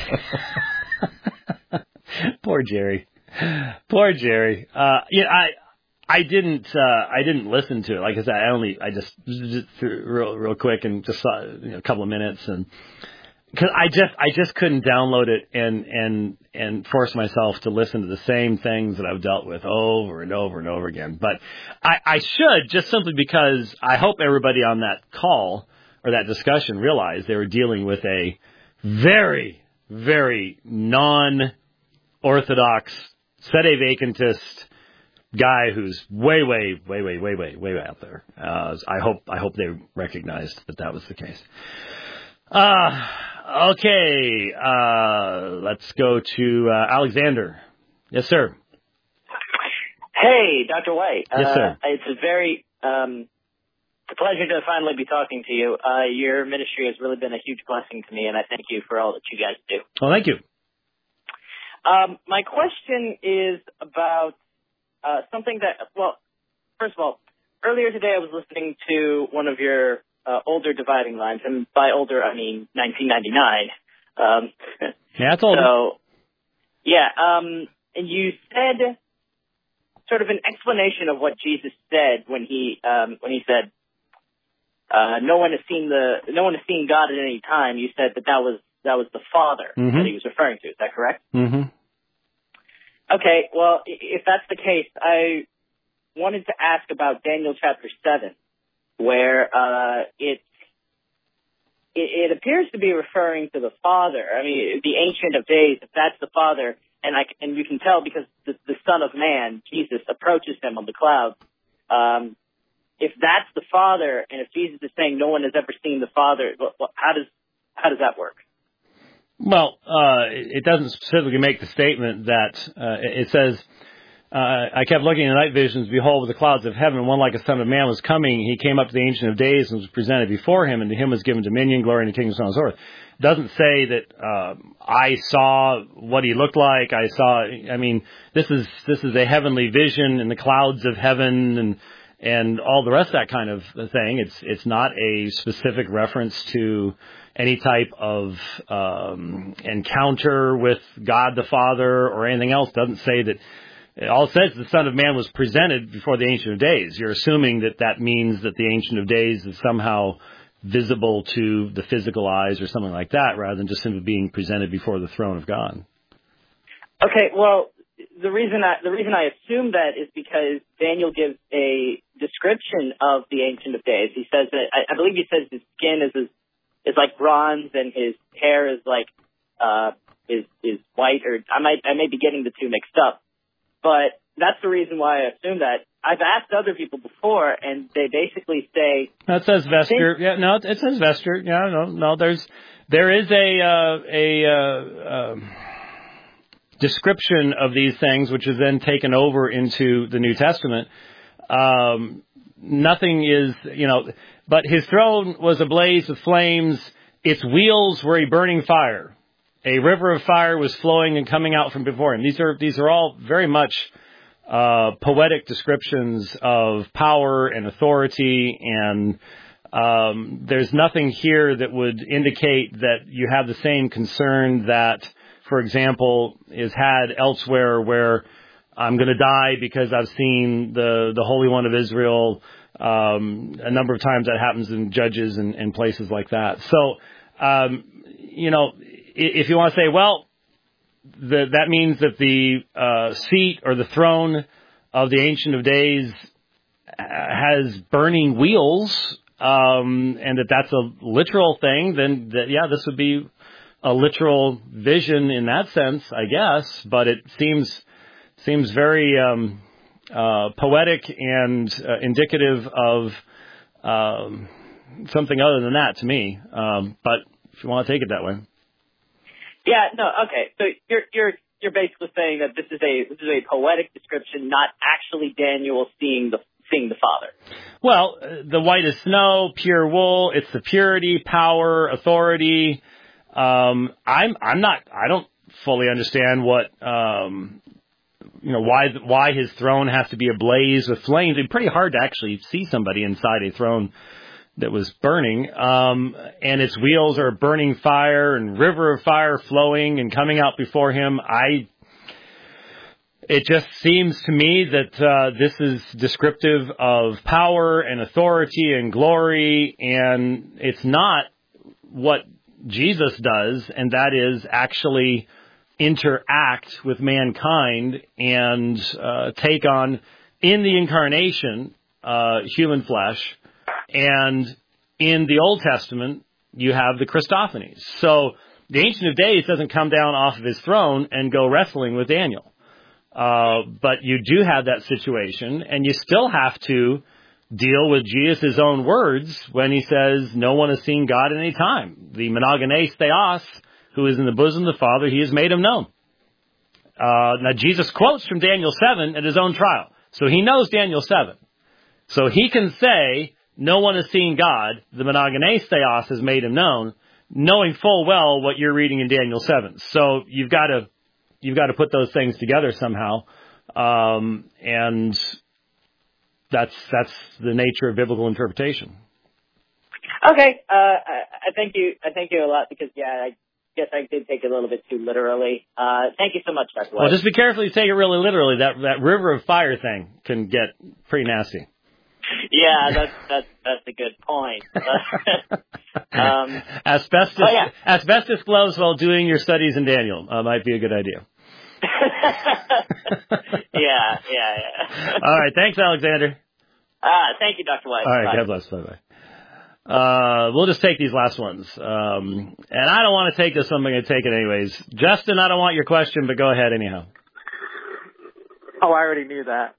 poor Jerry. Poor Jerry. Uh, yeah, I. I didn't. Uh, I didn't listen to it. Like I said, I only. I just, just real, real quick and just saw you know, a couple of minutes, and because I just, I just couldn't download it and and and force myself to listen to the same things that I've dealt with over and over and over again. But I, I should just simply because I hope everybody on that call or that discussion realized they were dealing with a very, very non-orthodox sedevacantist guy who's way, way, way, way, way, way, way out there. Uh, I hope, I hope they recognized that that was the case. Uh, okay. Uh, let's go to, uh, Alexander. Yes, sir. Hey, Doctor White. Yes, sir. Uh, it's a very, um, it's a pleasure to finally be talking to you. Uh, your ministry has really been a huge blessing to me, and I thank you for all that you guys do. Oh, thank you. Um, my question is about Uh, something that, well, first of all, earlier today I was listening to one of your uh, older dividing lines, and by older I mean nineteen ninety-nine. Um, yeah, that's older. So, yeah, um, and you said sort of an explanation of what Jesus said when he um, when he said, uh, "No one has seen the no one has seen God at any time." You said that that was that was the Father mm-hmm. that he was referring to. Is that correct? Mm-hmm. Okay, well, if that's the case, I wanted to ask about Daniel chapter seven, where uh, it, it it appears to be referring to the Father. I mean, the Ancient of Days, if that's the Father, and I and you can tell because the, the Son of Man, Jesus, approaches him on the clouds. Um, if that's the Father, and if Jesus is saying no one has ever seen the Father, how does how does that work? Well, uh, it doesn't specifically make the statement that uh, it says, uh, I kept looking in night visions, behold, with the clouds of heaven, one like a son of man was coming. He came up to the Ancient of Days and was presented before him, and to him was given dominion, glory, and the kingdom on earth. It doesn't say that uh, I saw what he looked like. I saw, I mean, this is this is a heavenly vision in the clouds of heaven and and all the rest of that kind of thing. It's it's not a specific reference to any type of um, encounter with God the Father or anything else. It doesn't say that. It all says the Son of Man was presented before the Ancient of Days. You're assuming that that means that the Ancient of Days is somehow visible to the physical eyes or something like that, rather than just simply being presented before the throne of God. Okay, well, the reason I, the reason I assume that is because Daniel gives a description of the Ancient of Days. He says that I, I believe he says his skin is his, is like bronze and his hair is like uh, is is white, or I might I may be getting the two mixed up, but that's the reason why I assume that. I've asked other people before, and they basically say that says vesture. Yeah, no, it says vesture. Yeah, no, no. There's there is a uh, a uh, uh, description of these things, which is then taken over into the New Testament. Um, nothing is, you know, but his throne was ablaze with flames. Its wheels were a burning fire. A river of fire was flowing and coming out from before him. These are, these are all very much, uh, poetic descriptions of power and authority, and, um, there's nothing here that would indicate that you have the same concern that, for example, is had elsewhere where I'm going to die because I've seen the, the Holy One of Israel. Um, a number of times that happens in Judges and, and places like that. So, um, you know, if you want to say, well, the, that means that the uh, seat or the throne of the Ancient of Days has burning wheels, um, and that that's a literal thing, then that, yeah, this would be a literal vision in that sense, I guess. But it seems seems very um, uh, poetic and uh, indicative of um, something other than that to me. Um, but if you want to take it that way. Yeah, no, okay. So you're you're you're basically saying that this is a this is a poetic description, not actually Daniel seeing the seeing the Father. Well, the white as snow, pure wool. It's the purity, power, authority. Um, I'm I'm not. I don't fully understand what um, you know why why his throne has to be ablaze with flames. It's pretty hard to actually see somebody inside a throne that was burning, um, and its wheels are burning fire and river of fire flowing and coming out before him. I, it just seems to me that uh, this is descriptive of power and authority and glory, and it's not what Jesus does, and that is actually interact with mankind and uh, take on, in the incarnation, uh, human flesh. And in the Old Testament, you have the Christophanies. So the Ancient of Days doesn't come down off of his throne and go wrestling with Daniel. Uh, but you do have that situation, and you still have to deal with Jesus' own words when he says, no one has seen God at any time. The monogenes theos, who is in the bosom of the Father, he has made him known. Uh, now, Jesus quotes from Daniel seven at his own trial. So he knows Daniel seven. So he can say, no one has seen God, the monogenes theos has made him known, knowing full well what you're reading in Daniel seven. So you've got to you've got to put those things together somehow, um, and that's that's the nature of biblical interpretation. Okay, uh, I, I thank you. I thank you a lot because yeah, I guess I did take it a little bit too literally. Uh, thank you so much, Doctor White. Well, just be careful you take it really literally. That that river of fire thing can get pretty nasty. Yeah, that's that's that's a good point. um, asbestos oh, yeah. asbestos gloves while doing your studies in Daniel uh, might be a good idea. yeah, yeah, yeah. All right, thanks, Alexander. Uh, thank you, Doctor White. All right, bye. God bless. Bye bye. Uh, we'll just take these last ones, um, and I don't want to take this. So I'm going to take it anyways. Justin, I don't want your question, but go ahead anyhow. Oh, I already knew that.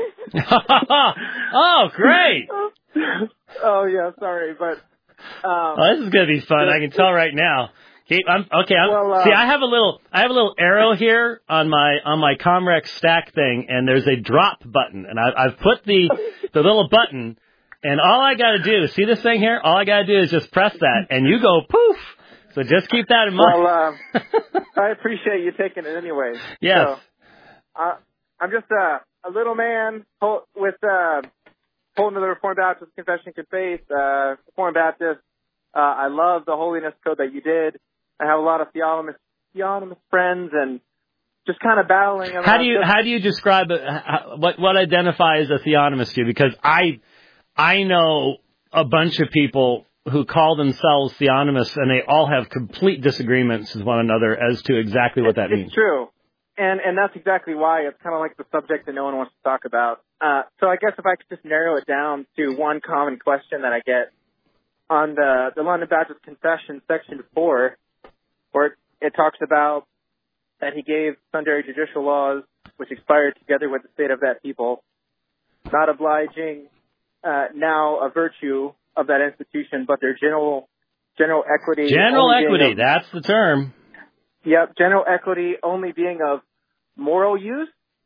Oh, great! Oh, yeah, sorry, but um, oh, this is going to be fun. I can tell right now. Okay, I'm, okay. I'm, well, uh, see, I have a little, I have a little arrow here on my on my Comrex stack thing, and there's a drop button, and I, I've put the the little button, and all I got to do, see this thing here? All I got to do is just press that, and you go poof. So just keep that in mind. Well, uh, I appreciate you taking it anyway. Yes. So, uh, I'm just uh, a little man with uh, holding to the Reformed Baptist Confession of Faith. Uh, Reformed Baptist. Uh, I love the holiness code that you did. I have a lot of theonomous, theonomous friends, and just kind of battling. How do you just, how do you describe it? How, what what identifies a theonomous to you? Because I I know a bunch of people who call themselves theonomous, and they all have complete disagreements with one another as to exactly what that it's means. It's true. And and that's exactly why it's kind of like the subject that no one wants to talk about. Uh, so I guess if I could just narrow it down to one common question that I get on the, the London Baptist Confession, section four, where it, it talks about that he gave sundry judicial laws which expired together with the state of that people, not obliging uh, now a virtue of that institution, but their general general equity. General equity, of, that's the term. Yep, general equity only being of moral use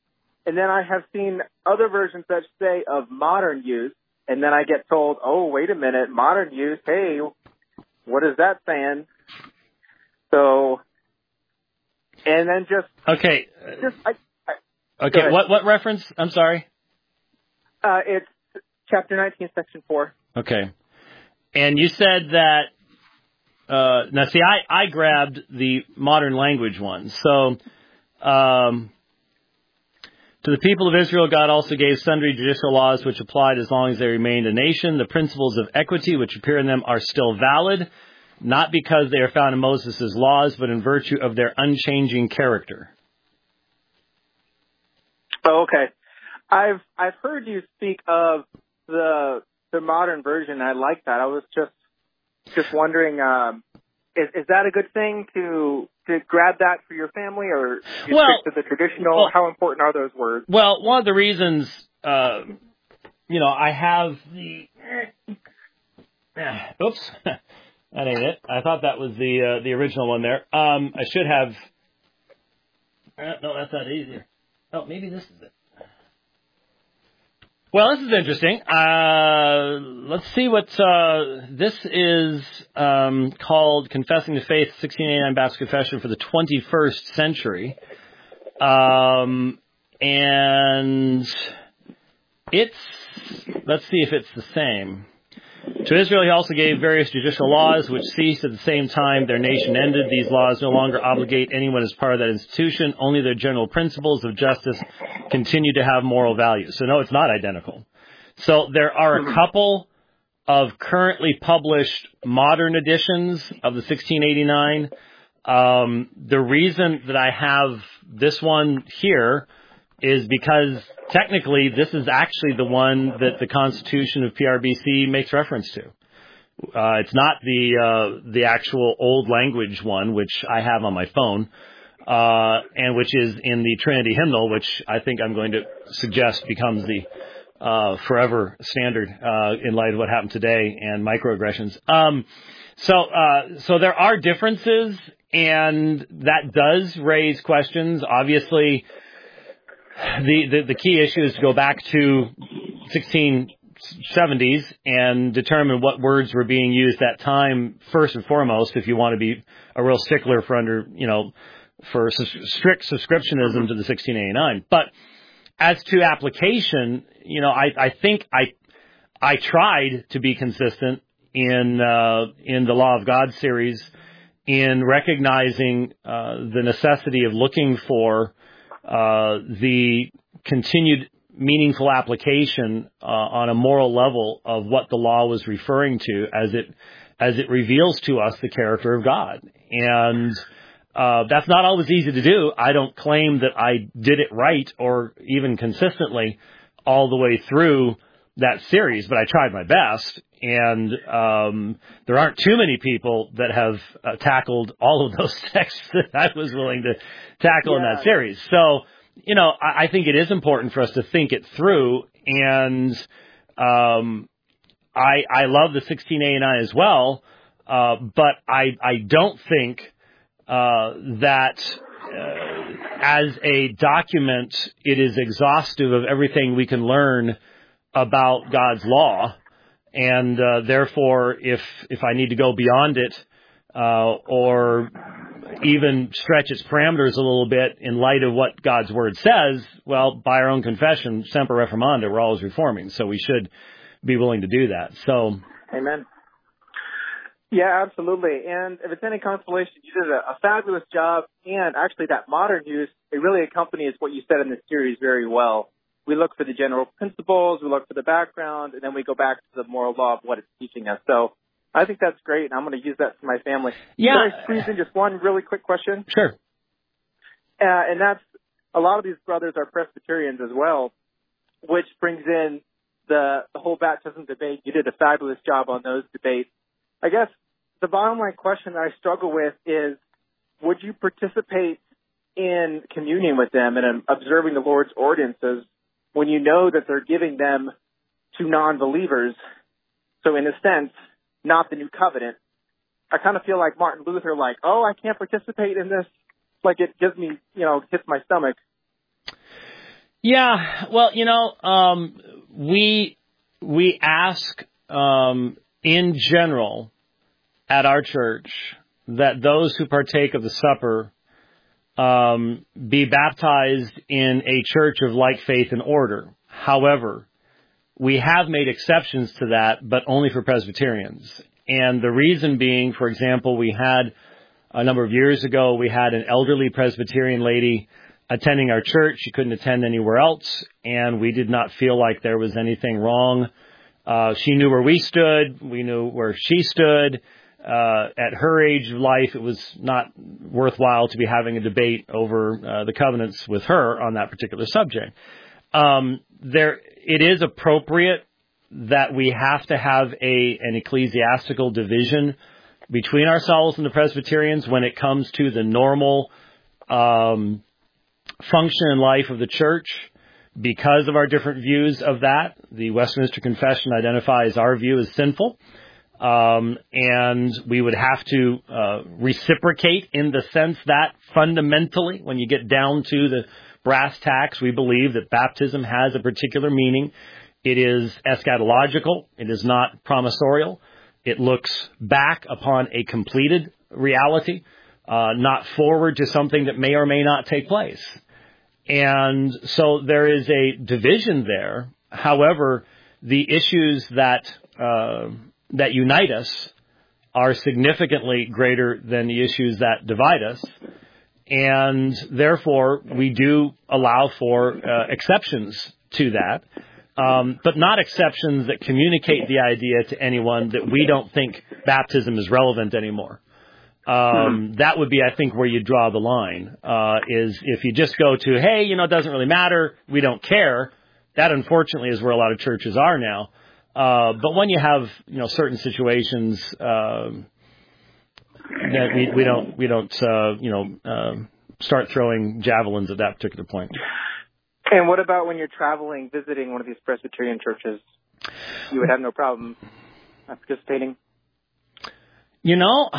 and then I have seen other versions that say of modern use, and then I get told, oh, wait a minute, modern use, hey, what is that saying? So, and then just... Okay. Just, I, I, okay, what what reference? I'm sorry? Uh, it's chapter nineteen, section four. Okay. And you said that, uh, now see, I, I grabbed the modern language one. So, um, to the people of Israel, God also gave sundry judicial laws which applied as long as they remained a nation. The principles of equity which appear in them are still valid, not because they are found in Moses' laws, but in virtue of their unchanging character. Oh, okay. I've I've heard you speak of the the modern version. I like that. I was just just wondering, um, is is that a good thing to to grab that for your family, or you well, stick to the traditional? Well, how important are those words? Well, one of the reasons, uh, you know, I have the. Oops, that ain't it. I thought that was the uh, the original one there. Um, I should have. Uh, no, that's not easier. Oh, maybe this is it. Well, this is interesting. Uh, let's see what uh, this is um, called. Confessing the Faith, sixteen eighty-nine Baptist Confession for the twenty-first century. Um, and it's, let's see if it's the same. To Israel, he also gave various judicial laws, which ceased at the same time their nation ended. These laws no longer obligate anyone as part of that institution. Only their general principles of justice continue to have moral value. So, no, it's not identical. So there are a couple of currently published modern editions of the sixteen eighty-nine. Um, the reason that I have this one here is because technically this is actually the one that the Constitution of P R B C makes reference to. Uh, it's not the uh, the actual old language one, which I have on my phone, uh, and which is in the Trinity hymnal, which I think I'm going to suggest becomes the uh, forever standard uh, in light of what happened today and microaggressions. Um, so, uh, so there are differences, and that does raise questions. Obviously, The, the the key issue is to go back to sixteen seventies and determine what words were being used at that time first and foremost, if you want to be a real stickler for under, you know, for strict subscriptionism to the sixteen eighty-nine. But as to application, you know, I, I think I I tried to be consistent in uh, in the Law of God series in recognizing uh, the necessity of looking for Uh, the continued meaningful application uh, on a moral level of what the law was referring to as it as it reveals to us the character of God. And uh, that's not always easy to do. I don't claim that I did it right or even consistently all the way through that series, but I tried my best. And um, there aren't too many people that have uh, tackled all of those texts that I was willing to tackle yeah. in that series. So, you know, I, I think it is important for us to think it through. And um, I, I love the sixteen eighty-nine as well, uh, but I, I don't think uh, that uh, as a document it is exhaustive of everything we can learn about God's law. And uh, therefore, if if I need to go beyond it uh, or even stretch its parameters a little bit in light of what God's Word says, well, by our own confession, semper reformanda, we're always reforming. So we should be willing to do that. So, amen. Yeah, absolutely. And if it's any consolation, you did a, a fabulous job. And actually, that modern use, it really accompanies what you said in this series very well. We look for the general principles, we look for the background, and then we go back to the moral law of what it's teaching us. So I think that's great, and I'm going to use that for my family. Yeah. Can I squeeze in just one really quick question? Sure. Uh, and that's, a lot of these brothers are Presbyterians as well, which brings in the, the whole baptism debate. You did a fabulous job on those debates. I guess the bottom line question that I struggle with is, would you participate in communion with them and observing the Lord's ordinances when you know that they're giving them to non-believers? So in a sense, not the new covenant. I kind of feel like Martin Luther, like, oh, I can't participate in this. Like it gives me, you know, hits my stomach. Yeah, well, you know, um, we we ask um, in general at our church that those who partake of the supper um, be baptized in a church of like faith and order. However, we have made exceptions to that, but only for Presbyterians. And the reason being, for example, we had a number of years ago, we had an elderly Presbyterian lady attending our church. She couldn't attend anywhere else, and we did not feel like there was anything wrong. Uh, she knew where we stood. We knew where she stood. Uh, at her age of life, it was not worthwhile to be having a debate over uh, the covenants with her on that particular subject. Um, there, it is appropriate that we have to have a an ecclesiastical division between ourselves and the Presbyterians when it comes to the normal um function and life of the church because of our different views of that. The Westminster Confession identifies our view as sinful, um, and we would have to uh, reciprocate in the sense that fundamentally, when you get down to the brass tacks, we believe that baptism has a particular meaning. It is eschatological. It is not promissorial. It looks back upon a completed reality, uh, not forward to something that may or may not take place. And so there is a division there. However, the issues that uh, that unite us are significantly greater than the issues that divide us. And therefore, we do allow for uh, exceptions to that, um, but not exceptions that communicate the idea to anyone that we don't think baptism is relevant anymore. Um, that would be, I think, where you draw the line, uh, is if you just go to, hey, you know, it doesn't really matter, we don't care. That, unfortunately, is where a lot of churches are now. Uh, but when you have, you know, certain situations, uh, that we, we don't, we don't, uh, you know, uh, start throwing javelins at that particular point. And what about when you're traveling, visiting one of these Presbyterian churches? You would have no problem participating? You know,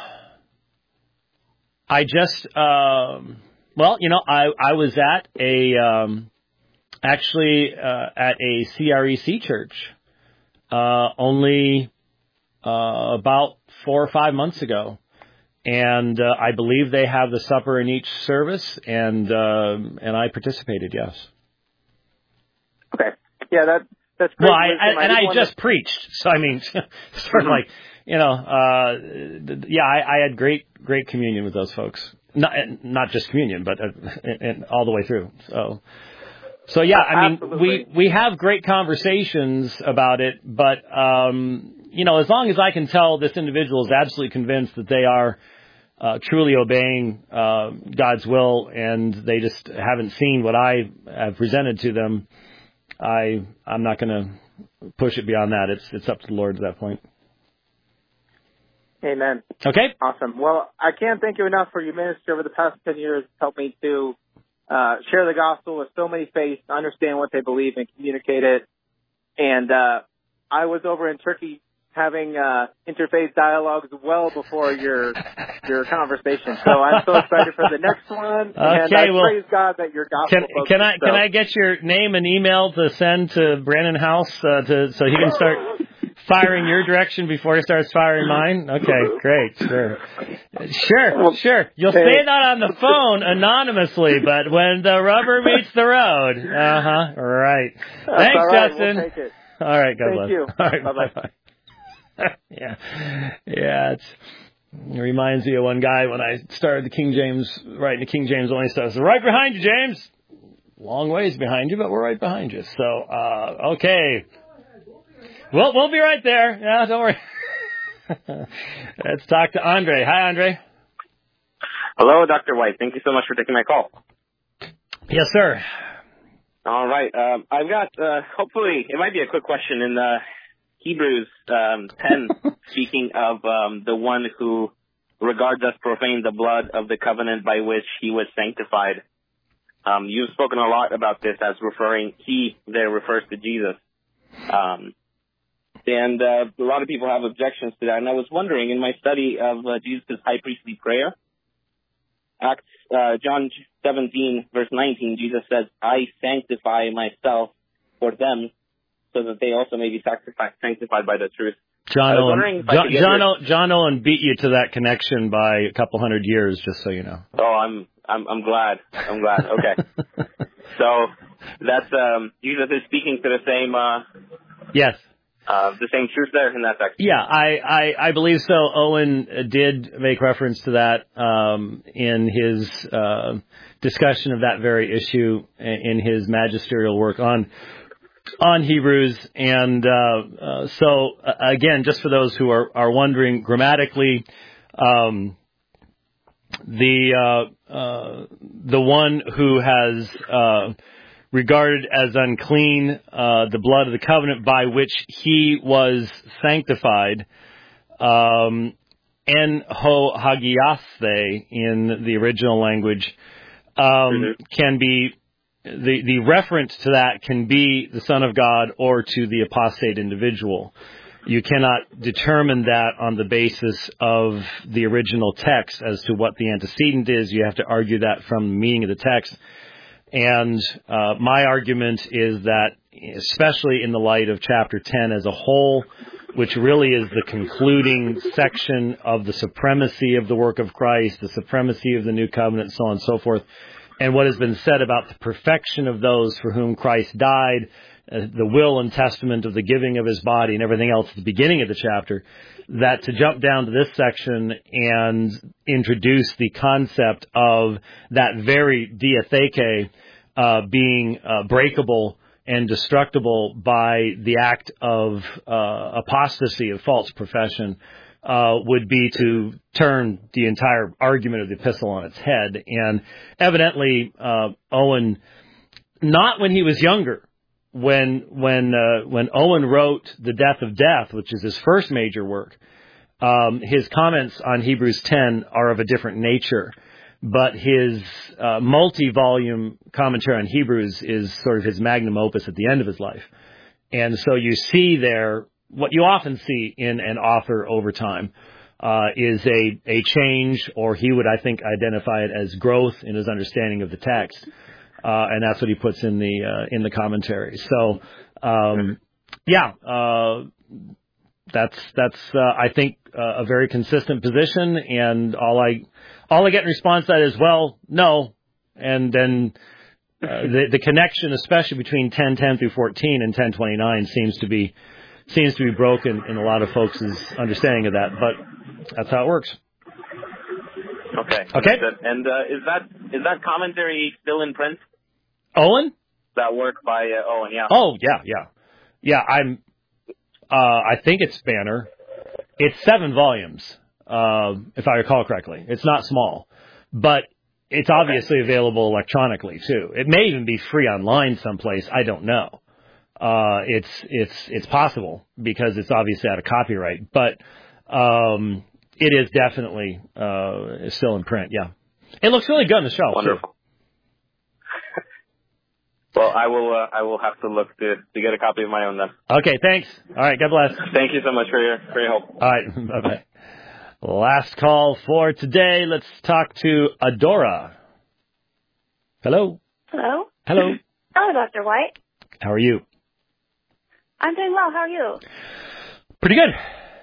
I just, um, well, you know, I, I was at a, um, actually, uh, at a C R E C church, uh, only, uh, about four or five months ago. And, uh, I believe they have the supper in each service, and, uh, and I participated, yes. Okay. Yeah, that, that's great. Well, I, I, and I, I just to... preached. So, I mean, sort of mm-hmm. like, you know, uh, yeah, I, I had great, great communion with those folks. Not, not just communion, but uh, and, and all the way through. So, so yeah, I mean, Absolutely. we, we have great conversations about it, but, um, you know, as long as I can tell this individual is absolutely convinced that they are uh, truly obeying uh, God's will, and they just haven't seen what I have presented to them, I, I'm not going to push it beyond that. It's, it's up to the Lord at that point. Amen. Okay. Awesome. Well, I can't thank you enough for your ministry over the past ten years. It's helped me to uh, share the gospel with so many faiths, understand what they believe, and communicate it. And uh, I was over in Turkey having uh, interfaith dialogues well before your your conversation. So I'm so excited for the next one. Okay, and I well, praise God that your gospel. Can, can I so. can I get your name and email to send to Brandon House uh, to so he can start firing your direction before he starts firing mine? Okay, great, sure, sure, sure. You'll say that on the phone anonymously, but when the rubber meets the road, uh huh, right. That's Thanks, all right. Justin. We'll take it. All right, God Thank bless. you. All right, bye bye. yeah, yeah. It's, it reminds me of one guy when I started the King James, writing the King James only stuff. So right behind you, James. Long ways behind you, but we're right behind you. So uh, okay, we'll we'll be right there. Yeah, don't worry. Let's talk to Andre. Hi, Andre. Hello, Doctor White. Thank you so much for taking my call. Yes, sir. All right. Um, I've got. Uh, hopefully, it might be a quick question in the. Hebrews um, ten, speaking of um, the one who regards us profane the blood of the covenant by which he was sanctified. Um, you've spoken a lot about this as referring, he there refers to Jesus. Um, and uh, a lot of people have objections to that. And I was wondering, in my study of uh, Jesus' high priestly prayer, Acts, uh, John seventeen, verse nineteen, Jesus says, I sanctify myself for them so that they also may be sanctified, sanctified by the truth. John Owen, John, John, your... John Owen beat you to that connection by a couple hundred years, just so you know. Oh, I'm I'm I'm glad. I'm glad. Okay. So that's um, Jesus is speaking to the same. Uh, yes. Uh, the same truth there in that section. Yeah, I, I, I believe so. Owen did make reference to that um, in his uh, discussion of that very issue in his magisterial work on on Hebrews. And uh, uh, so, uh, again, just for those who are, are wondering, grammatically, um, the uh, uh, the one who has uh, regarded as unclean uh, the blood of the covenant by which he was sanctified, um, en ho hagiaste in the original language, um, mm-hmm. can be, the, the reference to that can be the Son of God or to the apostate individual. You cannot determine that on the basis of the original text as to what the antecedent is. You have to argue that from the meaning of the text. And uh, my argument is that, especially in the light of chapter ten as a whole, which really is the concluding section of the supremacy of the work of Christ, the supremacy of the new covenant, so on and so forth, and what has been said about the perfection of those for whom Christ died, uh, the will and testament of the giving of his body and everything else at the beginning of the chapter, that to jump down to this section and introduce the concept of that very diatheke uh, being uh, breakable and destructible by the act of uh, apostasy, of false profession, uh, would be to turn the entire argument of the epistle on its head. And evidently, uh, Owen, not when he was younger, when when uh, when Owen wrote The Death of Death, which is his first major work, um, his comments on Hebrews ten are of a different nature. But his uh, multi-volume commentary on Hebrews is sort of his magnum opus at the end of his life. And so you see there, what you often see in an author over time uh, is a, a change, or he would, I think, identify it as growth in his understanding of the text. Uh, and that's what he puts in the uh, in the commentary. So, um, yeah, uh, that's, that's uh, I think, uh, a very consistent position. And all I... All I get in response to that is, well, no. And then uh, the, the connection, especially between ten ten through fourteen and ten twenty-nine, seems to be seems to be broken in a lot of folks' understanding of that. But that's how it works. Okay. Okay. And uh, is that is that commentary still in print? Owen? That work by uh, Owen, yeah. Oh, yeah, yeah. Yeah, I'm, uh, I think it's Banner. It's seven volumes. Uh, if I recall correctly. It's not small, but it's obviously available electronically too. It may even be free online someplace. I don't know. Uh, it's, it's, it's possible because it's obviously out of copyright, but, um, it is definitely, uh, still in print. Yeah. It looks really good on the shelf. Wonderful. Well, I will, uh, I will have to look to, to get a copy of my own then. Okay. Thanks. All right. God bless. Thank you so much for your, for your help. All right. Bye bye. Last call for today. Let's talk to Adora. Hello. Hello. Hello. Hello, Doctor White. How are you? I'm doing well. How are you? Pretty good.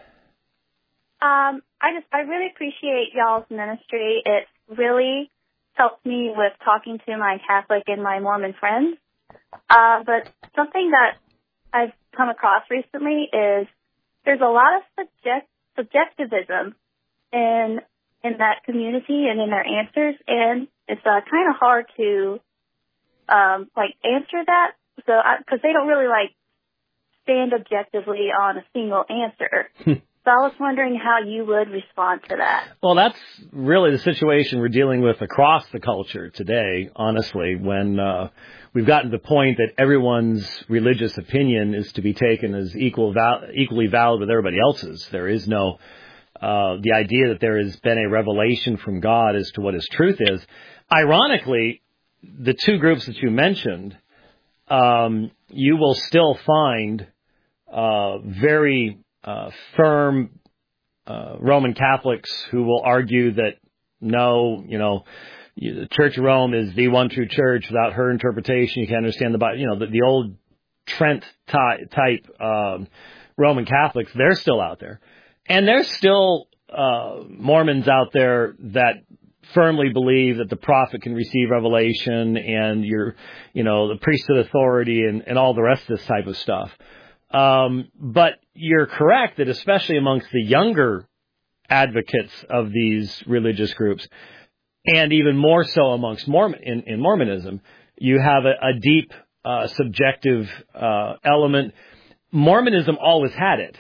Um, I just, I really appreciate y'all's ministry. It really helped me with talking to my Catholic and my Mormon friends. Uh, but something that I've come across recently is there's a lot of subject, subjectivism in in that community and in their answers, and it's uh, kind of hard to um, like answer that. So because they don't really like stand objectively on a single answer. So I was wondering how you would respond to that. Well, that's really the situation we're dealing with across the culture today, honestly, when uh, we've gotten to the point that everyone's religious opinion is to be taken as equal val- equally valid with everybody else's. There is no, uh, the idea that there has been a revelation from God as to what his truth is. Ironically, the two groups that you mentioned, um, you will still find uh, very uh, firm uh, Roman Catholics who will argue that no, you know, the Church of Rome is the one true church. Without her interpretation, you can't understand the Bible. You know, the, the old Trent type um, Roman Catholics, they're still out there. And there's still uh, Mormons out there that firmly believe that the prophet can receive revelation and your, you know, the priesthood authority and, and all the rest of this type of stuff. Um, but you're correct that especially amongst the younger advocates of these religious groups, and even more so amongst Mormon in, in Mormonism, you have a, a deep uh, subjective uh, element. Mormonism always had it.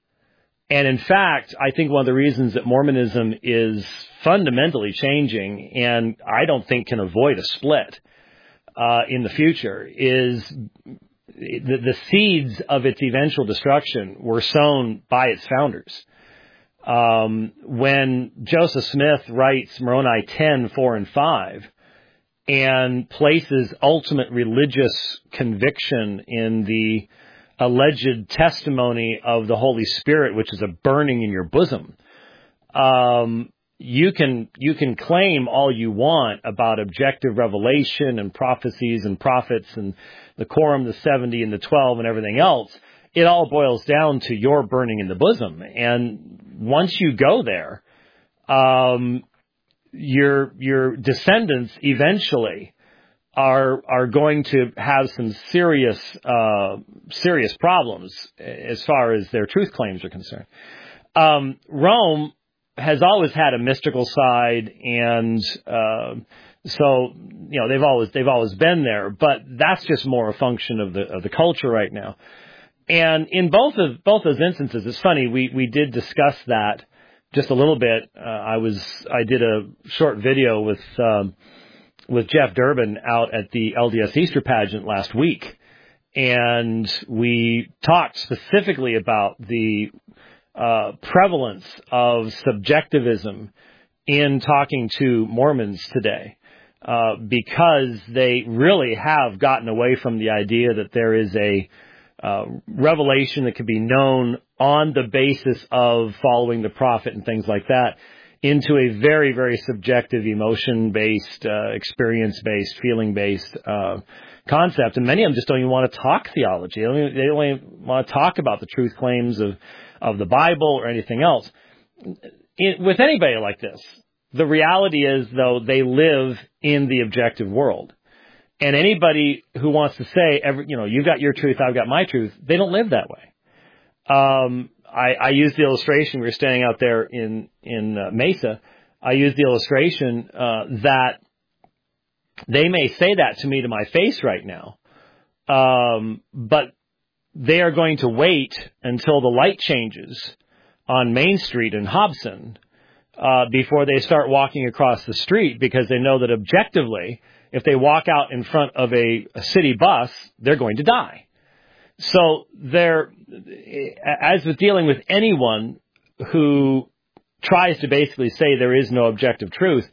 And in fact, I think one of the reasons that Mormonism is fundamentally changing, and I don't think can avoid a split uh, in the future, is the, the seeds of its eventual destruction were sown by its founders. Um, when Joseph Smith writes Moroni ten, four, and five, and places ultimate religious conviction in the alleged testimony of the Holy Spirit, which is a burning in your bosom, um, you can you can claim all you want about objective revelation and prophecies and prophets and the quorum, the seventy, and the twelve, and everything else. It all boils down to your burning in the bosom. And once you go there, um, your your descendants eventually are are going to have some serious uh, serious problems as far as their truth claims are concerned. Um, Rome has always had a mystical side, and uh, so you know they've always they've always been there. But that's just more a function of the of the culture right now. And in both of both those instances, it's funny, we, we did discuss that just a little bit. Uh, I was I did a short video with um, with Jeff Durbin out at the L D S Easter pageant last week, and we talked specifically about the uh, prevalence of subjectivism in talking to Mormons today, uh, because they really have gotten away from the idea that there is a Uh, revelation that can be known on the basis of following the prophet and things like that, into a very, very subjective, emotion-based, uh, experience-based, feeling-based uh, concept. And many of them just don't even want to talk theology. They don't even, they don't even want to talk about the truth claims of, of the Bible or anything else. It, with anybody like this, the reality is, though, they live in the objective world. And anybody who wants to say, every, you know, you've got your truth, I've got my truth, they don't live that way. Um, I, I used the illustration, we were standing out there in, in uh, Mesa, I used the illustration uh, that they may say that to me to my face right now, um, but they are going to wait until the light changes on Main Street in Hobson uh, before they start walking across the street, because they know that objectively, if they walk out in front of a, a city bus, they're going to die. So they're, as with dealing with anyone who tries to basically say there is no objective truth,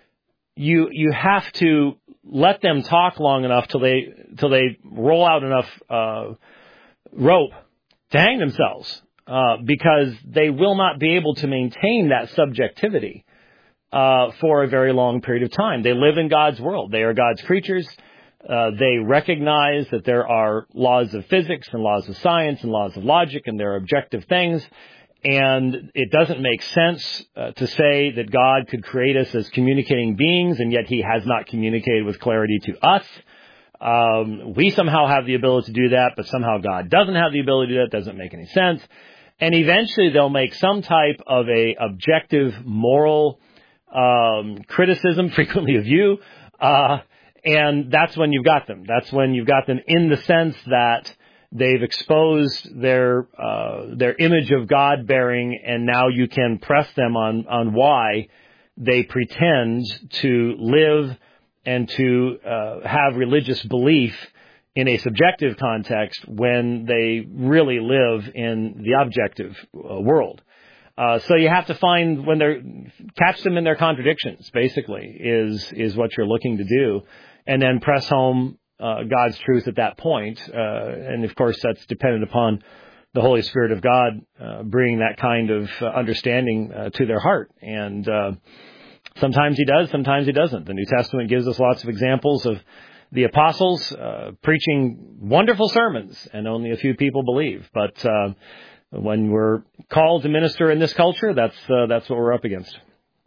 you you have to let them talk long enough till they till they roll out enough uh, rope to hang themselves, uh, because they will not be able to maintain that subjectivity Uh, for a very long period of time. They live in God's world. They are God's creatures. Uh, they recognize that there are laws of physics and laws of science and laws of logic, and there are objective things. And it doesn't make sense uh, to say that God could create us as communicating beings, and yet he has not communicated with clarity to us. Um, we somehow have the ability to do that, but somehow God doesn't have the ability to do that. It doesn't make any sense. And eventually they'll make some type of a objective moral Um, criticism, frequently of you, uh, and that's when you've got them. That's when you've got them in the sense that they've exposed their uh, their image of God bearing, and now you can press them on on why they pretend to live and to uh, have religious belief in a subjective context when they really live in the objective uh, world. Uh, so you have to find when they're, catch them in their contradictions, basically, is, is what you're looking to do. And then press home, uh, God's truth at that point. Uh, and of course, that's dependent upon the Holy Spirit of God, uh, bringing that kind of uh, understanding, uh, to their heart. And, uh, Sometimes he does, sometimes he doesn't. The New Testament gives us lots of examples of the apostles uh, preaching wonderful sermons, and only a few people believe. But uh, when we're called to minister in this culture, that's uh, that's what we're up against.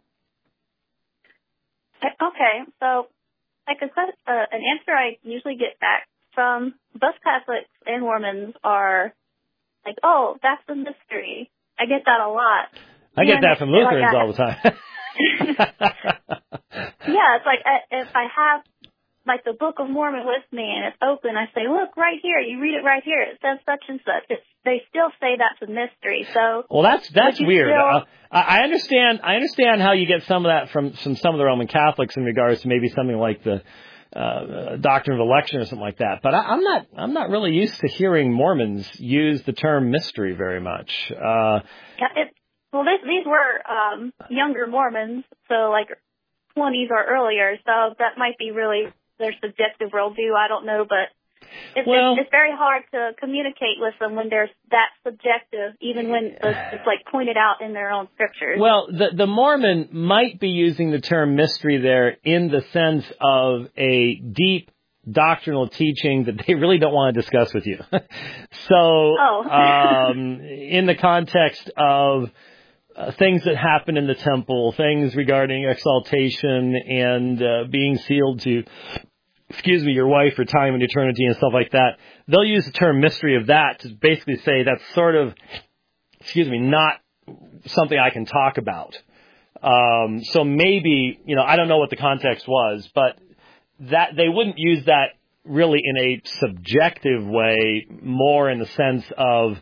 Okay, so like a, uh, an answer I usually get back from both Catholics and Mormons are like, "Oh, that's a mystery." I get that a lot. I get that from Lutherans like I, all the time. Yeah, it's like I, if I have like the Book of Mormon with me and it's open, I say, "Look right here. You read it right here. It says such and such." It's, they still say that's a mystery. So well, that's that's weird. Still... Uh, I understand. I understand how you get some of that from, from some of the Roman Catholics in regards to maybe something like the uh, doctrine of election or something like that. But I, I'm not. I'm not really used to hearing Mormons use the term mystery very much. Uh, yeah, it, well, this, these were um, younger Mormons, so like twenties or earlier. So that might be really their subjective worldview. I don't know, but it's, well, it's, it's very hard to communicate with them when they're that subjective, even when it's, it's like pointed out in their own scriptures. Well, the, the Mormon might be using the term mystery there in the sense of a deep doctrinal teaching that they really don't want to discuss with you. so, oh. um, in the context of Uh, things that happen in the temple, things regarding exaltation and uh, being sealed to, excuse me, your wife for time and eternity and stuff like that. They'll use the term mystery of that to basically say that's sort of, excuse me, not something I can talk about. Um, so maybe, you know, I don't know what the context was, but that they wouldn't use that really in a subjective way, more in the sense of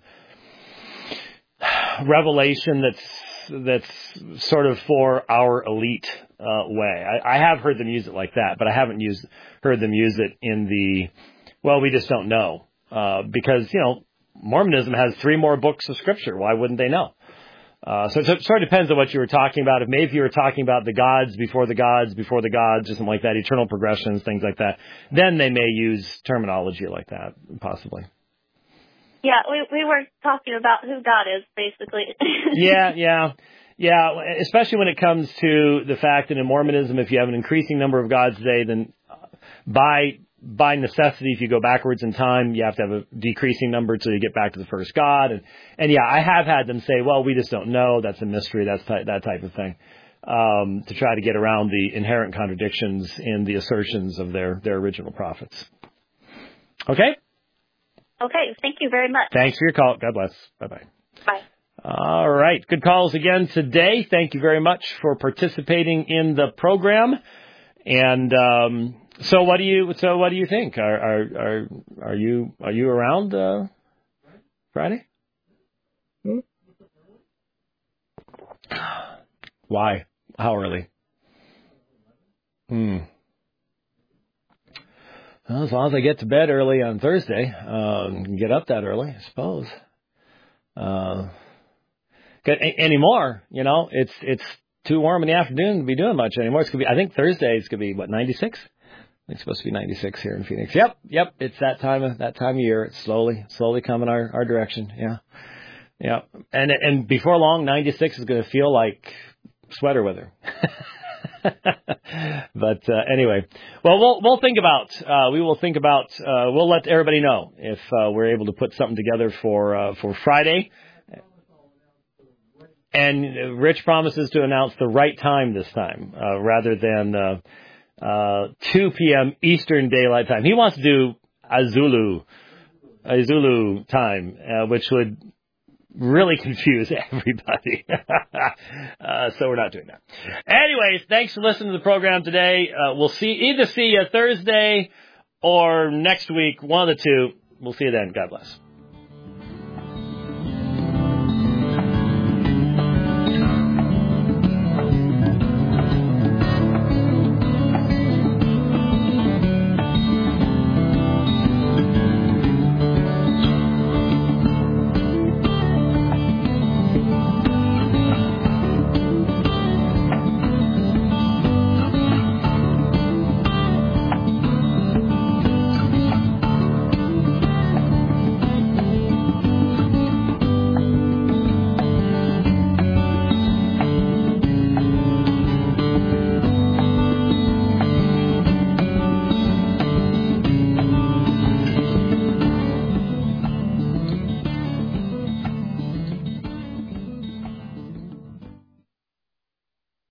revelation that's that's sort of for our elite uh, way. I, I have heard them use it like that, but I haven't used heard them use it in the, well, we just don't know. Uh, because, you know, Mormonism has three more books of Scripture. Why wouldn't they know? Uh, so it sort of depends on what you were talking about. If maybe you were talking about the gods before the gods, before the gods, or something like that, eternal progressions, things like that, then they may use terminology like that, possibly. Yeah, we we were talking about who God is, basically. yeah, yeah, yeah. Especially when it comes to the fact that in Mormonism, if you have an increasing number of gods today, then by by necessity, if you go backwards in time, you have to have a decreasing number until you get back to the first God. And and yeah, I have had them say, well, we just don't know. That's a mystery. That's ty- that type of thing. Um, to try to get around the inherent contradictions in the assertions of their their original prophets. Okay. Okay, thank you very much. Thanks for your call. God bless. Bye-bye. Bye. All right. Good calls again today. Thank you very much for participating in the program. And um, so what do you so what do you think? Are are are, are you are you around uh, Friday? Hmm? Why? How early? Hmm. Well, as long as I get to bed early on Thursday, um, get up that early, I suppose. Uh, anymore, you know, it's it's too warm in the afternoon to be doing much anymore. It's gonna be, I think Thursday it's gonna be what, ninety-six? I think it's supposed to be ninety-six here in Phoenix. Yep, yep, it's that time of that time of year. It's slowly, slowly coming our, our direction. Yeah, yeah, and and before long, ninety-six is gonna feel like sweater weather. But uh, anyway, well, we'll we'll think about uh, we will think about uh, we'll let everybody know if uh, we're able to put something together for uh, for Friday. And Rich promises to announce the right time this time, uh, rather than uh, uh, two p.m. Eastern Daylight Time. He wants to do a Zulu, a Zulu time, uh, which would really confuse everybody. uh, so we're not doing that. Anyways, thanks for listening to the program today. Uh, we'll see either see you Thursday or next week, one of the two. We'll see you then. God bless.